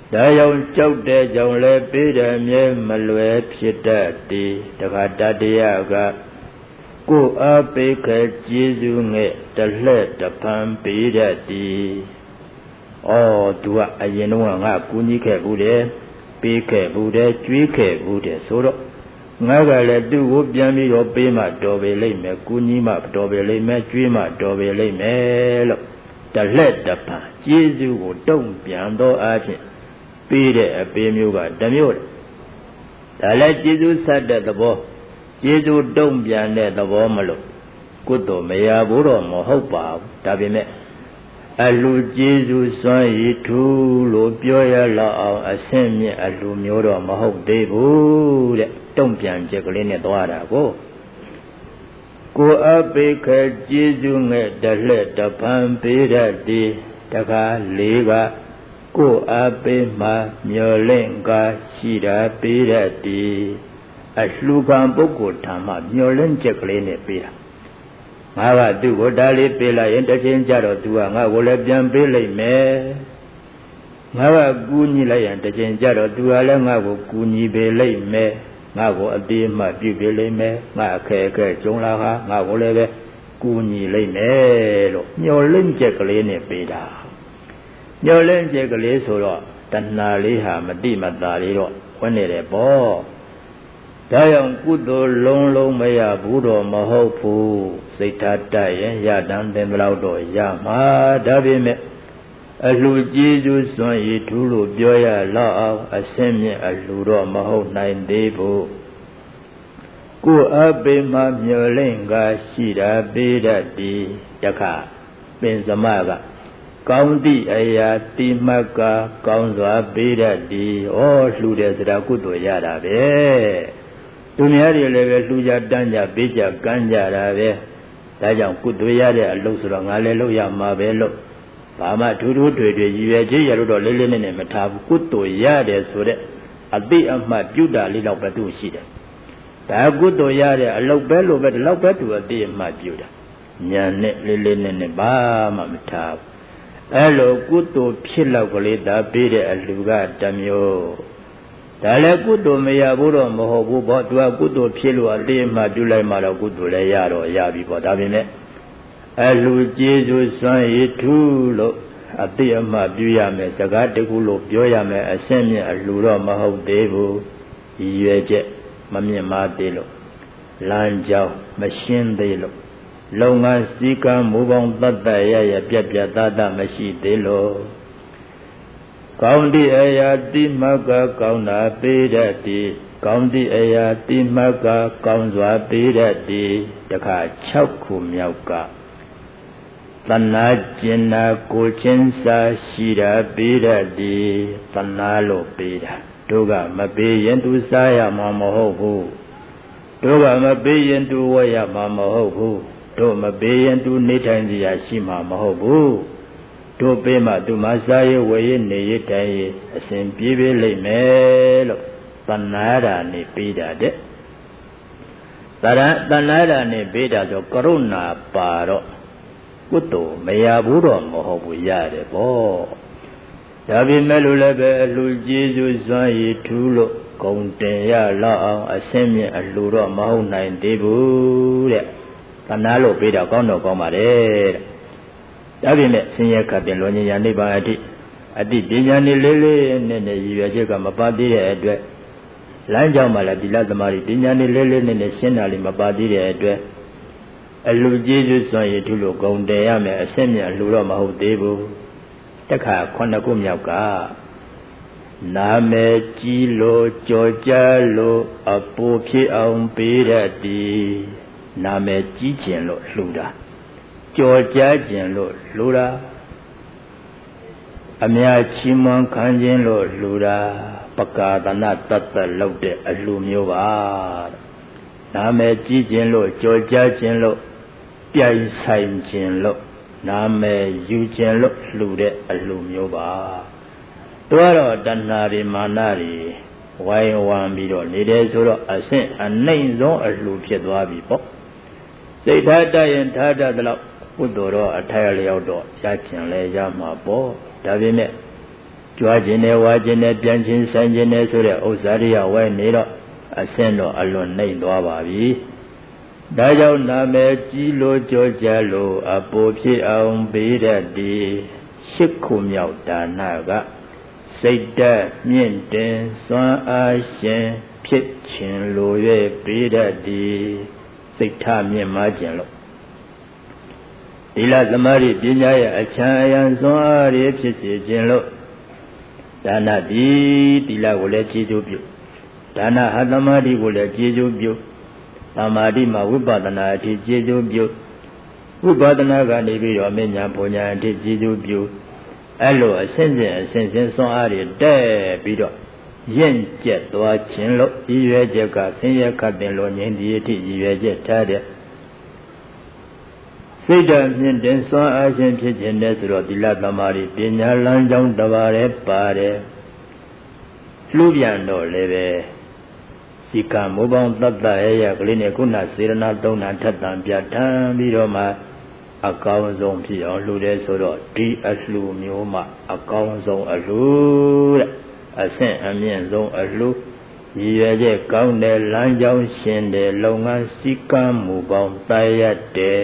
Speaker 1: ဒါကြောင့်ကြောက်တဲ့ကြောင့်လည်းပေးတယ်မြဲမလွယ်ဖြစ်တတ်သည်တခါတတရားကကိုယ်အားပေးခဲ့ကျေးဇူးငဲ့တလှဲ့တပံပေးတတ်သည်ဩသူကအရင်တော့ငါကူညီခဲ့ဘူးတယ်ပေးခဲ့ဘူးတယ်ကျွေးခဲ့ဘူးတယ်ဆိုတော့ငါကလည်းသူ့ကိုပြန်ပြီးတော့ပေးမှတော်ပေလိမ့်မယ်ကူညီမှတော်ပေလိမ့်မယ်ကျွေးမှတော်ပေလိမ့်မယ်လို့တလှဲ့တပံကျေးဇူးကိုတုံ့ပြန်သောအားဖြင့်ပေးတဲ့အပေးမျိုးကတစ်မျိုးဒါလည်းကျေးဇူးဆက်တဲ့သဘောကျေးဇူးတုံ့ပြန်တဲ့သဘောမလို့ကုသိုလ်မရဘူးတော့မဟုတ်ပါဘူးဒါပေမဲ့အလှကျေးဇူးစွမ်းရည်ထူးလို့ပြောရလောက်အောင်အဆင့်မြင့်အလှမျိုးတော့မဟုတ်သေးဘူးတဲ့တုံ့ပြန်ချက်ကလေးနဲ့သွားတာကိုကိုယ်အပိခဲကျေးဇူးငဲ့တလှဲ့တပံပေးတတ်သည်တကားလေးကကိုယ်အပိမှမျောလင့်ကားရှိတာပေးတတ်သည်အလှကံပုဂ္ဂိုလ်ဓမ္မမျောလင့်ချက်ကလေးနဲ့ပေးတာငါကသူ့ကိုဒါလေးပေးလိုက်ရင်တစ်ချိန်ကျတော့သူကငါ့ကိုလည်းပြန်ပေးလိုက်မယ်ငါကကူညီလိုက်ရင်တစ်ချိန်ကျတော့သူကလည်းငါ့ကိုကူညီပေးလိုက်မယ်ငါ့ကိုအသေးမှပြုပေးလိုက်မယ်ငါအခက်အခဲကြုံလာဟာငါ့ကိုလည်းပဲကူညီလိုက်မယ်လို့မျောလင့်ချက်ကလေးနဲ့ပေးတာမျောလင့်ချက်ကလေးဆိုတော့တဏှာလေးဟာမတိမတာလေးတော့ဝင်နေတယ်ပေါ့ဒါကြောင့်ကုသိုလ်လုံးလုံးမရဘူးတော့မဟုတ်ဘူးစိတ်ထားတတ်ရင်ရတမ်းသင်္ဘလောက်တော့ရမှာဒါပေမဲ့အလှကျေးဇူးစွန့်ရည်ထူးလို့ပြောရလောက်အောင်အစင်းမြင့်အလှတော့မဟုတ်နိုင်သေးဘူးကိုယ်အပိမှမျောလင့်ကားရှိတာပေးတတ်သည်တခါပင်စမကကောင်းသည့်အရာတိမတ်ကကောင်းစွာပေးတတ်သည်ဩလှူတယ်ဆိုတာကုသိုလ်ရတာပဲသူများတွေလည်းပဲလှူကြတန်းကြပေးကြကမ်းကြတာပဲဒါကြောင့်ကုသိုလ်ရတဲ့အလုပ်ဆိုတော့ငါလည်းလုပ်ရမှာပဲလို့ဘာမှထူးထူးထွေထွေရည်ရွယ်ချက်ရလို့တော့လေးလေးနက်နက်မထားဘူးကုသိုလ်ရတယ်ဆိုတဲ့အသိအမှတ်ပြုတာလေးတော့ပဲသူ့ရှိတယ်ဒါကုသိုလ်ရတဲ့အလုပ်ပဲလို့ပဲဒီလောက်ပဲသူအသိအမှတ်ပြုတာညာနဲ့လေးလေးနက်နက်ဘာမှမထားဘူးအဲ့လိုကုသိုလ်ဖြစ်လောက်ကလေးသာပေးတဲ့အလှကတစ်မျိုးဒါလည်းကုသိုလ်မရဘူးတော့မဟုတ်ဘူးပေါ့သူကကုသိုလ်ဖြစ်လို့အသေးမှပြုလိုက်မှတော့ကုသိုလ်လည်းရတော့ရပြီပေါ့ဒါပေမဲ့အလှကျေးဇူးစွမ်းရည်ထူးလို့အသေးအမှပြုရမယ်စကားတခုလို့ပြောရမယ်အရှင်းမြင့်အလှတော့မဟုတ်သေးဘူးရည်ရွယ်ချက်မမြင့်မားသေးလို့လမ်းကြောင်းမရှင်းသေးလို့လုပ်ငန်းစည်းကမ်းမူပေါင်းတတ်တတ်ရရပြက်ပြက်သားသားမရှိသေးလို့ကောင်းသည့်အရာတိမတ်ကကောင်းတာပေးတတ်သည်ကောင်းသည့်အရာတိမတ်ကကောင်းစွာပေးတတ်သည်တခါ၆ခုမြောက်ကတဏှာကျင်နာကိုချင်းစာရှိတာပေးတတ်သည်တဏှာလို့ပေးတာတို့ကမပေးရင်သူစားရမှာမဟုတ်ဘူးတို့ကမပေးရင်သူဝတ်ရမှာမဟုတ်ဘူးတို့မပေးရင်သူနေထိုင်စရာရှိမှာမဟုတ်ဘူးတို့ပေးမှသူမစားရဝေရနေရတိုင်ရအစဉ်ပြေးပြေးလိမ့်မယ်လို့တဏှာဓာနေပေးတာတဲ့တဏှာတဏှာဓာနေပေးတာဆိုကရုဏာပါတော့ကုသိုလ်မရဘူးတော့မဟုတ်ဘူးရတယ်ပေါ့ဒါပေမဲ့လို့လည်းပဲအလှကျေးဇူးစွမ်းရည်ထူးလို့ဂုံတင်ရလောက်အောင်အစင်းမြင့်အလှတော့မဟုတ်နိုင်သေးဘူးတဲ့တဏှာလို့ပေးတော့ကောင်းတော့ကောင်းပါတယ်တဲ့ဒါပြင်မဲ့ဆင်းရဲခတ်တင်လွန်ဉာဏ်နိဗ္ဗာန်အတိအတိပညာနဲ့လေးလေးနဲ့နဲ့ရည်ရွယ်ချက်ကမပါသေးတဲ့အတွက်လမ်းကြောင်းမှာလည်းဒီလသမားတွေပညာနဲ့လေးလေးနဲ့နဲ့ရှင်းတာလေးမပါသေးတဲ့အတွက်အလှကျေးဇူးစွန့်ရည်ထူးလို့ဂုံတယ်ရမယ်အရှင်းမြတ်အလှတော့မဟုတ်သေးဘူးတခါခုနှစ်ခုမြောက်ကနာမည်ကြီးလို့ကြော်ကြားလို့အပူဖြစ်အောင်ပေးတတ်သည်နာမည်ကြီးခြင်းလို့လှူတာကြော်ကြားခြင်းလို့လှူတာအများချီးမွမ်းခံခြင်းလို့လှူတာပကာသနာတတ်တလောက်တဲ့အလှမျိုးပါနာမည်ကြီးခြင်းလို့ကြော်ကြားခြင်းလို့ပြိုင်ဆိုင်ခြင်းလို့နာမည်ယူခြင်းလို့လှူတဲ့အလှမျိုးပါတို့ကတော့တဏှာတွေမာနတွေဝိုင်းဝန်းပြီးတော့နေတယ်ဆိုတော့အဆင့်အနှိမ့်ဆုံးအလှဖြစ်သွားပြီပေါ့စိတ်ထားတတ်ရင်ထားတတ်သလောက်ကုသိုလ်တော့အထိုက်လျောက်တော့ရချင်လဲရမှာပေါ့ဒါပေမဲ့ကြွားခြင်းနဲ့ဝါခြင်းနဲ့ပြန်ခြင်းဆိုင်ခြင်းနဲ့ဆိုတဲ့ဥစ္စာတွေကဝဲနေတော့အဆင့်တော့အလွန်နှိမ့်သွားပါပြီဒါကြောင့်နာမည်ကြီးလို့ကြောကြလို့အပိုဖြစ်အောင်ပေးတတ်သည်ရှစ်ခုမြောက်ဒါနကစိတ်ဓာတ်မြင့်တင်စွမ်းအားရှင်ဖြစ်ခြင်းလို၍ပေးတတ်သည်စိတ်ထားမြင့်မားခြင်းလို့သီလသမာဓိပညာရဲ့အချမ်းအယံစွမ်းအားရဖြစ်စေခြင်းလို့ဒါနတိသီလကိုလည်းကျေးဇူးပြုဒါနဟာသမာဓိကိုလည်းကျေးဇူးပြုသမာဓိမှာဝိပဿနာအထိကျေးဇူးပြုဝိပဿနာကနေပြီးတော့မဉ္ဇဉ်ဘုံညာအထိကျေးဇူးပြုအဲ့လိုအစဉ်စဉ်အစဉ်စဉ်စွမ်းအားတွေတက်ပြီးတော့ရင့်ကျက်သွားခြင်းလို့ရည်ရွယ်ချက်ကဆင်းရဲခတ်တင်လို့ငြိမ်းဒီအထိရည်ရွယ်ချက်ထားတဲ့စိတ်ဓာတ်မြင့်တင်စွမ်းအားခြင်းဖြစ်ခြင်းနဲ့ဆိုတော့သီလသမာဓိပညာလမ်းကြောင်းတစ်ပါးတည်းပါတယ်လှူပြန်တော့လည်းပဲစီကံမိုးပေါင်းတတ်တရရကလေးနဲ့ခုနစေရနာသုံးနာထက်တန်ပြဋ္ဌာန်းပြီးတော့မှအကောင်းဆုံးဖြစ်အောင်လှူတယ်ဆိုတော့ဒီအလှူမျိုးမှအကောင်းဆုံးအလှူတဲ့အဆင့်အမြင့်ဆုံးအလှူရည်ရွယ်ချက်ကောင်းတဲ့လမ်းကြောင်းရှင်တဲ့လုပ်ငန်းစည်းကမ်းမူပေါင်းတရတဲ့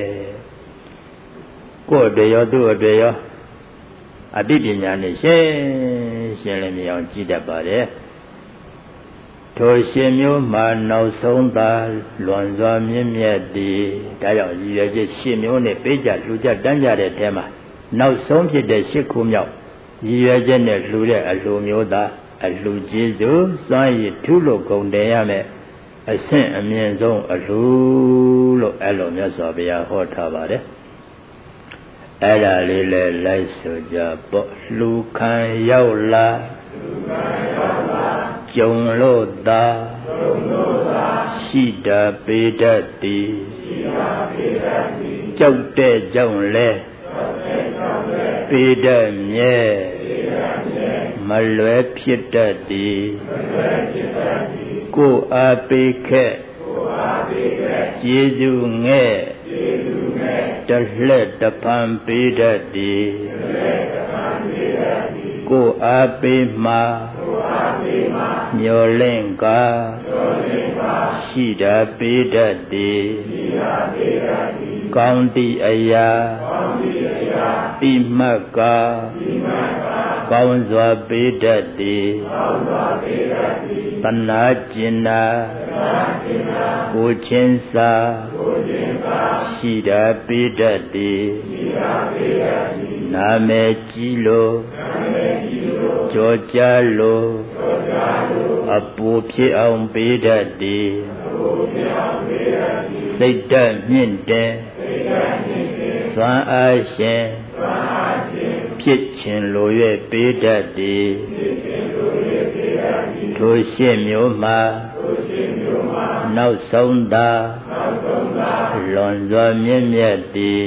Speaker 1: ကိုယ်တရောသူ့အတရောအတိပညာနဲ့ရှင်းရှင်းလည်းမြင်အောင်ကြည့်တတ်ပါတယ်ထိုရှင်မျိုးမှာနောက်ဆုံးသာလွန်စွာမြင့်မြတ်သည်ဒါကြောင့်ရည်ရွယ်ချက်ရှင်မျိုးနဲ့ပေးကြလှူကြတန်းကြတဲ့ထဲမှာနောက်ဆုံးဖြစ်တဲ့ရှစ်ခုမြောက်ရည်ရွယ်ချက်နဲ့လှူတဲ့အလှူမျိုးသာအလှူကျေးဇူးစွမ်းရည်ထူးလို့ဂုဏ်တယ်ရမယ်အဆင့်အမြင့်ဆုံးအလှူလို့အဲ့လိုမြတ်စွာဘုရားဟောထားပါတယ်အဲ့ဒါလေးလဲလိုက်ဆိုကြပေါ့လှူခံရောက်လာလှူခံရောက်လာကြုံလို့သာကြုံလို့သာရှိတာပေးတတ်သည်ရှိတာပေးတတ်သည်ကြောက်တဲ့ကြောင့်လဲကြောက်တဲ့ကြောင့်လဲပေးတတ်မြဲပေးတတ်မြဲမလွယ်ဖြစ်တတ်သည်မလွယ်ဖြစ်တတ်သည်ကိုယ်အားပေးခဲ့ကိုယ်အားပေးခဲ့ကျေးဇူးငဲ့ကျေးဇူးငဲ့တလက်တပံပေးတတ်သည်တလက်တပံပေးတတ်သည်ကိုယ်အားပေးမှာမျောလင့်ကားရှိတာပေးတတ်သည်ကောင်းသည့်အရာတိမှတ်ကားကောင်းစွာပေးတတ်သည်တဏှာကျင်နာကိုချင်းစာရှိတာပေးတတ်သည်နာမည်ကြီးလို့ကြောကြလို့အပူဖြစ်အောင်ပေးတတ်သည်စိတ်ဓာတ်မြင့်တဲ့စွမ်းအားရှင်ဖြစ်ခြင်းလို၍ပေးတတ်သည်ထိုရှစ်မျိုးမှာနောက်ဆုံးသာလွန်စွာမြင့်မြတ်သည်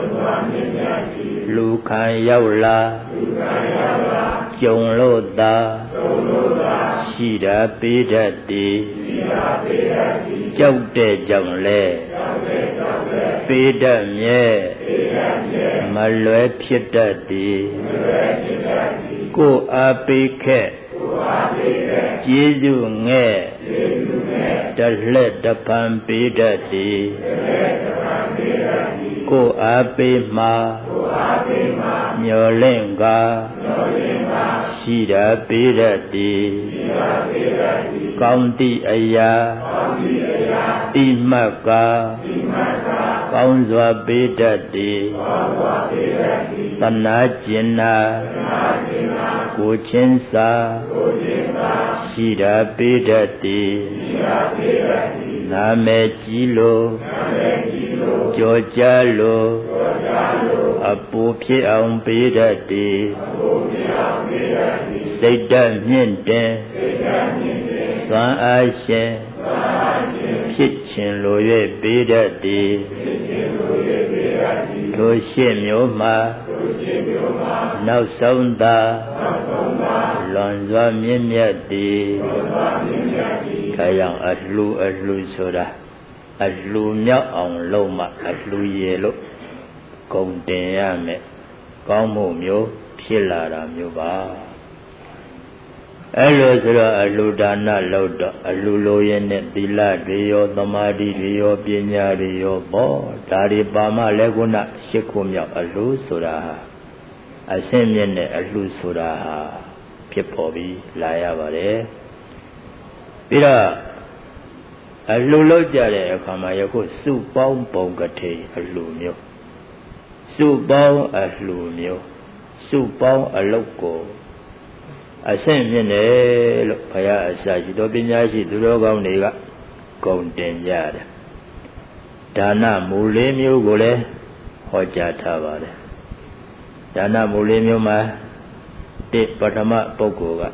Speaker 1: လူခံရောက်လာကြုံလို့သာရှိတာပေးတတ်သည်ကြောက်တဲ့ကြောင့်လဲပေးတတ်မြဲမလွယ်ဖြစ်တတ်သည်ကိုယ်အားပေးခဲ့ကျေးဇူးငဲ့တလက်တပံပေးတတ်သည်ကိုယ်အားပေးမှာမျောလင့်ကားရှိတာပေးတတ်သည်ကောင်းသည့်အရာတိမှတ်ကားကောင်းစွာပေးတတ်သည်တဏှာကျင်နာကိုချင်းစာရှိတာပေးတတ်သည်နာမည်ကြီးလို့ကြောကြလို့အပူဖြစ်အောင်ပေးတတ်သည်စိတ်ဓာတ်မြင့်တဲ့စွမ်းအားရှင်ဖြစ်ခြင်းလို၍ပေးတတ်သည်ထိုရှစ်မျိုးမှာနောက်ဆုံးသာလွန်စွာမြင့်မြတ်သည်ဒါကြောင့်အလှူအလှူဆိုတာအလှူမြောက်အောင်လုပ်မှအလှူရည်လို့ဂုဏ်တင်ရမယ်ကောင်းမှုမျိုးဖြစ်လာတာမျိုးပါအဲ့လိုဆိုတော့အလှဒါနလောက်တော့အလှလိုရင်းနဲ့သီလတွေရောသမာဓိတွေရောပညာတွေရောပေါ့ဒါတွေပါမှလည်းခုနရှစ်ခုမြောက်အလှဆိုတာအရှင်းမြင့်တဲ့အလှဆိုတာဟာဖြစ်ပေါ်ပြီးလာရပါတယ်ပြီးတော့အလှလောက်ကြတဲ့အခါမှာယခုစုပေါင်းပုံကတိအလှမျိုးစုပေါင်းအလှမျိုးစုပေါင်းအလုတ်ကိုအဆင့်မြင့်တယ်လို့ဘုရားအစရှိတော်ပညာရှိသူတော်ကောင်းတွေကဂုဏ်တင်ကြတယ်ဒါနမူလေးမျိုးကိုလည်းဟောကြားထားပါတယ်ဒါနမူလေးမျိုးမှာတိပထမပုဂ္ဂိုလ်က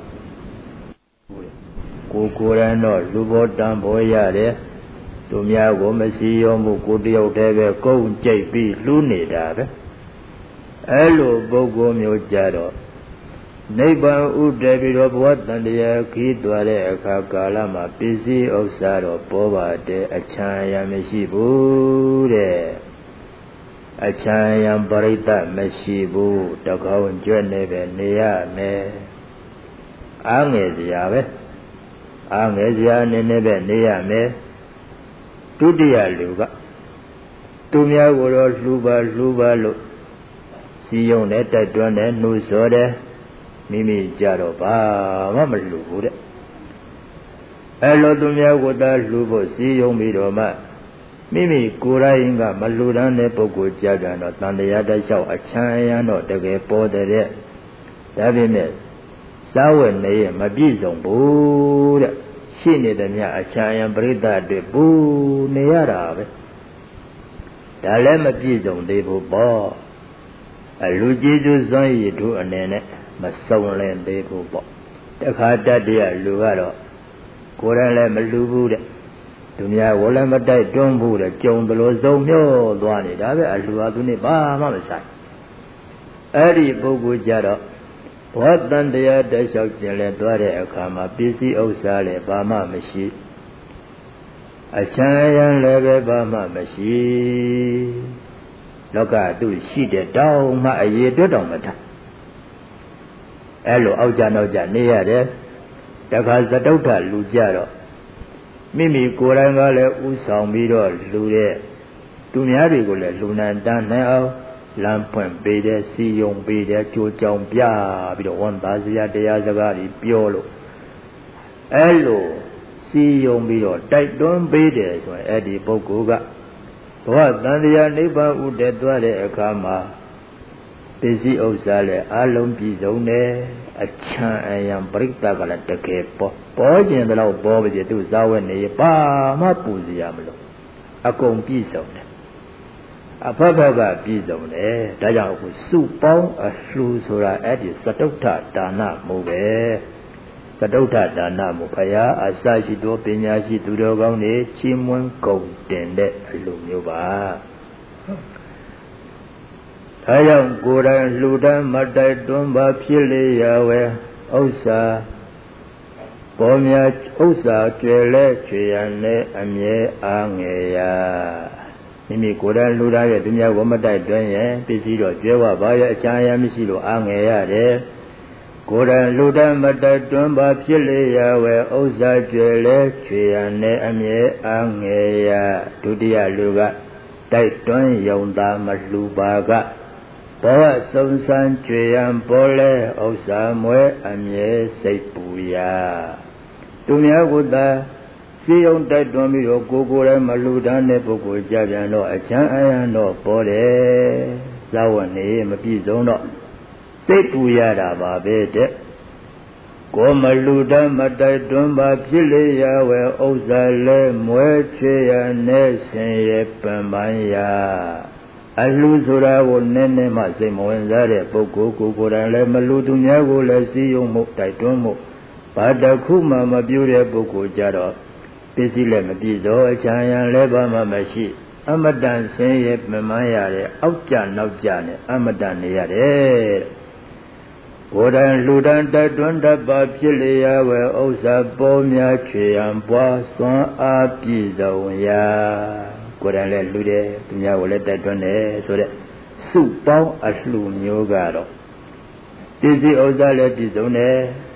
Speaker 1: ကိုယ်ကိုယ်တိုင်တော့လူဘောတန်ဘောရတယ်သူများကိုမစီရောမှုကိုတယောက်တည်းပဲကုန်းကြိတ်ပြီးလှူးနေတာပဲအဲ့လိုပုဂ္ဂိုလ်မျိုးကြတော့နိဗ္ဗာန်ဥတည်ပြီးတော့ဘဝတန်တရားခီးသွားတဲ့အခါကာလမှာပစ္စည်းဥစ္စာတော့ပေါ်ပါတယ်အချမ်းရမရှိဘူးတဲ့အချမ်းရပရိသတ်မရှိဘူးတကောင်းကျွတ်နေပဲနေရမယ်အားငယ်စရာပဲအားငယ်စရာနေနေပဲနေရမယ်ဒုတိယလူကသူများကိုတော့လှူပါလှူပါလို့စီယုံနဲ့တိုက်တွန်းတယ်နှူးစော်တယ်မိမိကြတော့ဘာမှမလှူဘူးတဲ့အဲလိုသူများကိုသာလှူဖို့စီယုံပြီးတော့မှမိမိကိုယ်တိုင်ကမလှူဒန်းတဲ့ပုဂ္ဂိုလ်ကြပြန်တော့တန်တရားတလျှောက်အချမ်းရမ်းတော့တကယ်ပေါ်တဲ့ဒါပေမဲ့စားဝတ်နေရမပြည့်စုံဘူးတဲ့ရှိနေတဲ့မြအချမ်းရမ်းပြိဿတွေပူနေရတာပဲဒါလည်းမပြည့်စုံသေးဘူးပေါ့အလူကျေးဇူးစွန့်ရည်တို့အနေနဲ့မဆုံးလင်းသေးဘူးပေါ့တခါတတ္တရလူကတော့ကိုယ်တိုင်လည်းမလူဘူးတဲ့သူများကိုလည်းမတိုက်တွန်းဘူးတဲ့ကြုံသလိုစုံမျောသွားနေတာပဲအလူဟာသူနဲ့ဘာမှမဆိုင်အဲ့ဒီပုဂ္ဂိုလ်ကြတော့ဘောတန်တရားတလျှောက်ကျင်လဲသွားတဲ့အခါမှာပစ္စည်းဥစ္စာလည်းဘာမှမရှိအချမ်းရံလည်းပဲဘာမှမရှိလောကသူရှိတဲ့တောင်းမှအရေးတွက်တော်မထားအဲ့လိုအောက်ကြနောက်ကြနေရတယ်တခါသတုဋ္ဌလူကြတော့မိမိကိုယ်တိုင်ကလည်းဥဆောင်ပြီးတော့လူတဲ့သူများတွေကိုလည်းလူနံတန်းနိုင်အောင်လမ်းဖွင့်ပေးတယ်စီယုံပေးတယ်ကြိုးကြောင်ပြပြီးတော့ဝန်သားစရာတရားစကားတွေပြောလို့အဲ့လိုစီယုံပြီးတော့တိုက်တွန်းပေးတယ်ဆိုရင်အဲ့ဒီပုဂ္ဂိုလ်ကဘဝတန်တရားနိဗ္ဗာန်ဥတည်သွားတဲ့အခါမှာပစ္စည်းဥစ္စာလည်းအလုံးပြည့်စုံတယ်အချမ်းအယံပရိသတ်ကလည်းတကယ်ပေါ်ပေါ်ကျင်တော့ပေါ်ပါစေသူဇာဝတ်နေပါမှပူစီရမလို့အကုန်ပြည့်စုံတယ်အဖက်ဖက်ကပြည့်စုံတယ်ဒါကြောင့်အခုစုပေါင်းအလှူဆိုတာအဲ့ဒီသတုဋ္ဌဒါနမို့ပဲသတုဋ္ဌဒါနမို့ဘုရားအစရှိသောပညာရှိသူတော်ကောင်းတွေချီးမွမ်းဂုဏ်တင်တဲ့အလှူမျိုးပါဒါကြောင့်ကိုယ်တိုင်လှူဒန်းမတိုက်တွန်းပါဖြစ်လေရဝဲဥစ္စာပေါ်များဥစ္စာကျွယ်လဲချွေရနဲ့အမြဲအားငယ်ရမိမိကိုယ်တိုင်လှူဒန်းရဲ့သူများကိုမတိုက်တွန်းရင်ပစ္စည်းတော့ကျွဲဝပါရဲ့အချမ်းရမရှိလို့အားငယ်ရတယ်ကိုယ်တိုင်လှူဒန်းမတိုက်တွန်းပါဖြစ်လေရဝဲဥစ္စာကျွယ်လဲချွေရနဲ့အမြဲအားငယ်ရဒုတိယလူကတိုက်တွန်းယုံသာမလှူပါကဘောဝစုံစမ်းကြွေရန်ပေါ်လဲဥစ္စာမွဲအမြဲစိတ်ပူရာသူများကိုသာစီယုံတိုက်တွန်းပြီးတော့ကိုယ်ကိုယ်တိုင်မလှူဒန်းတဲ့ပုဂ္ဂိုလ်ကြပြန်တော့အချမ်းအယံတော့ပေါ်တယ်ဇာဝနေမပြည့်စုံတော့စိတ်ပူရတာပါပဲတဲ့ကိုမလှူဒန်းမတိုက်တွန်းပါဖြစ်လေရဝဲဥစ္စာလဲမွဲချွေရနဲ့ဆင်ရပံပန်းရာအလှူဆိုတာကိုနည်းနည်းမှစိတ်မဝင်စားတဲ့ပုဂ္ဂိုလ်ကိုကိုယ်တိုင်လည်းမလှူသူများကိုလည်းစီယုံမှုတိုက်တွန်းမှုဘာတခုမှမပြုတဲ့ပုဂ္ဂိုလ်ကြတော့ပစ္စည်းလည်းမပြည့်စုံအချမ်းရံလည်းဘာမှမရှိအမတန်ဆင်းရဲမမှန်းရတဲ့အောက်ကြနောက်ကြနဲ့အမတန်နေရတယ်ကိုယ်တိုင်လှူဒန်းတိုက်တွန်းတတ်ပါဖြစ်လေရဝဲဥစ္စာပေါ်များချွေရန်ပွားစွမ်းအားပြည့်စုံရာကိုယ်တိုင်လည်းလှူတယ်သူများကိုလည်းတိုက်တွန်းတယ်ဆိုတဲ့စုပေါင်းအလှူမျိုးကတော့ပစ္စည်းဥစ္စာလည်းပြည့်စုံတယ်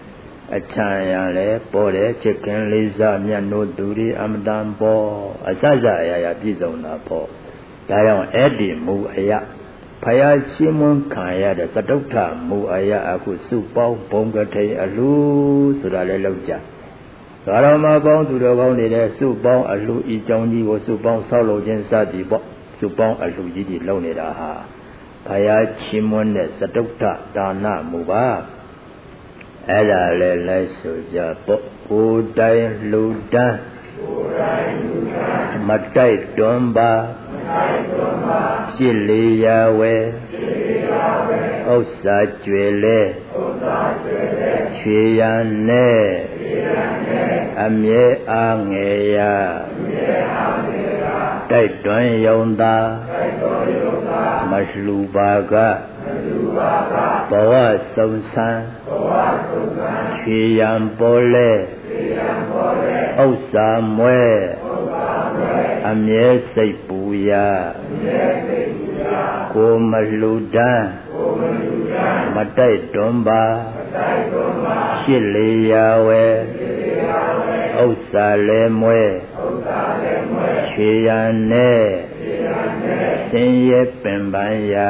Speaker 1: အချမ်းရလဲပေါ်တယ်ချစ်ခင်လေးစားမြတ်နိုးသူတွေအမတန်ပေါ်အစစအရာရာပြည့်စုံတာပေါ့ဒါကြောင့်အဲ့ဒီမူအရာဖယားရှင်းမွန်းခံရတဲ့သတုဋ္ဌမူအရာအခုစုပေါင်းဘုံကထိန်အလှဆိုတာလဲလောက်ကြဒါတော်မှာပေါင်းသူတော်ကောင်းနေတဲ့စုပေါင်းအလှဤကြောင်းကြီးကိုစုပေါင်းဆောက်လုပ်ခြင်းစသည်ပေါ့စုပေါင်းအလှကြီးကြီးလုပ်နေတာဟာဖယားရှင်းမွန်းတဲ့သတုဋ္ဌဒါနမူပါအဲ့ဒါလဲလိုက်ဆိုကြပေါ့ကိုယ်တိုင်လှူဒန်းကိုယ်တိုင်လှူဒန်းမတိုက်တွန်းပါမတိုက်တွန်းပါဖြစ်လေရာဝဲဖြစ်လေရာဝဲဥစ္စာကျွေလဲဥစ္စာကျွေလဲချွေရန်နဲ့ချွေရန်နဲ့အမြဲအားငယ်ရာအမြဲအားငယ်ရာတိုက်တွန်းယုံသာတိုက်တွန်းယုံသာမလှူပါကဘဝစုံစံချွေရန်ပေါ်လဲဥစ္စာမွဲအမြဲစိတ်ပူရာကိုမလှူဒန်းမတိုက်တွန်းပါဖြစ်လေရာဝဲဥစ္စာလဲမွဲချွေရန်နဲ့ဆင်းရဲပင်ပန်းရာ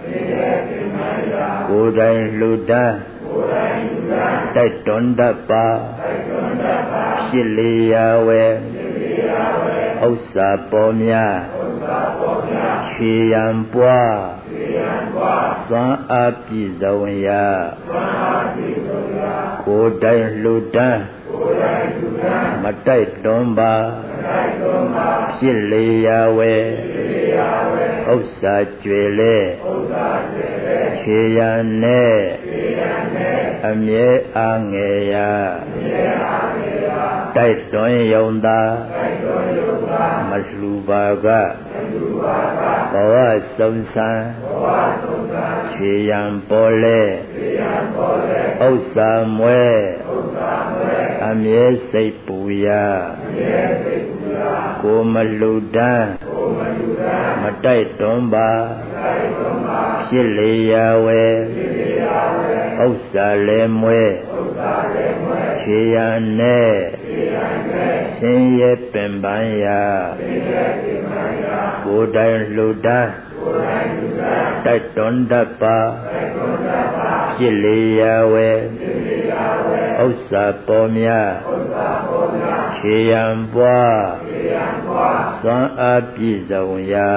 Speaker 1: ကိုယ်တိုင်လှူဒန်းတိုက်တွန်းတတ်ပါဖြစ်လေရာဝဲဥစ္စာပေါ်များချွေရန်ပွားစွမ်းအားပြည့်စုံရာကိုယ်တိုင်လှူဒန်းမတိုက်တွန်းပါဖြစ်လေရာဝဲဥစ္စာကျွေလဲချွေရန်နဲ့အမြဲအားငယ်ရာတိုက်တွန်းယုံသာမလှူပါကဘဝစုံစံချွေရန်ပေါ်လဲဥစ္စာမွဲအမြဲစိတ်ပူရာကိုမလှူဒန်းမတိုက်တွန်းပါဖြစ်လေရာဝဲဥစ္စာလဲမွဲချွေရန်နဲ့ဆင်းရဲပင်ပန်းရာကိုယ်တိုင်လှူဒန်းတိုက်တွန်းတတ်ပါဖြစ်လေရာဝဲဥစ္စာပေါ်များချွေရန်ပွားစွမ်းအားပြည့်စုံရာ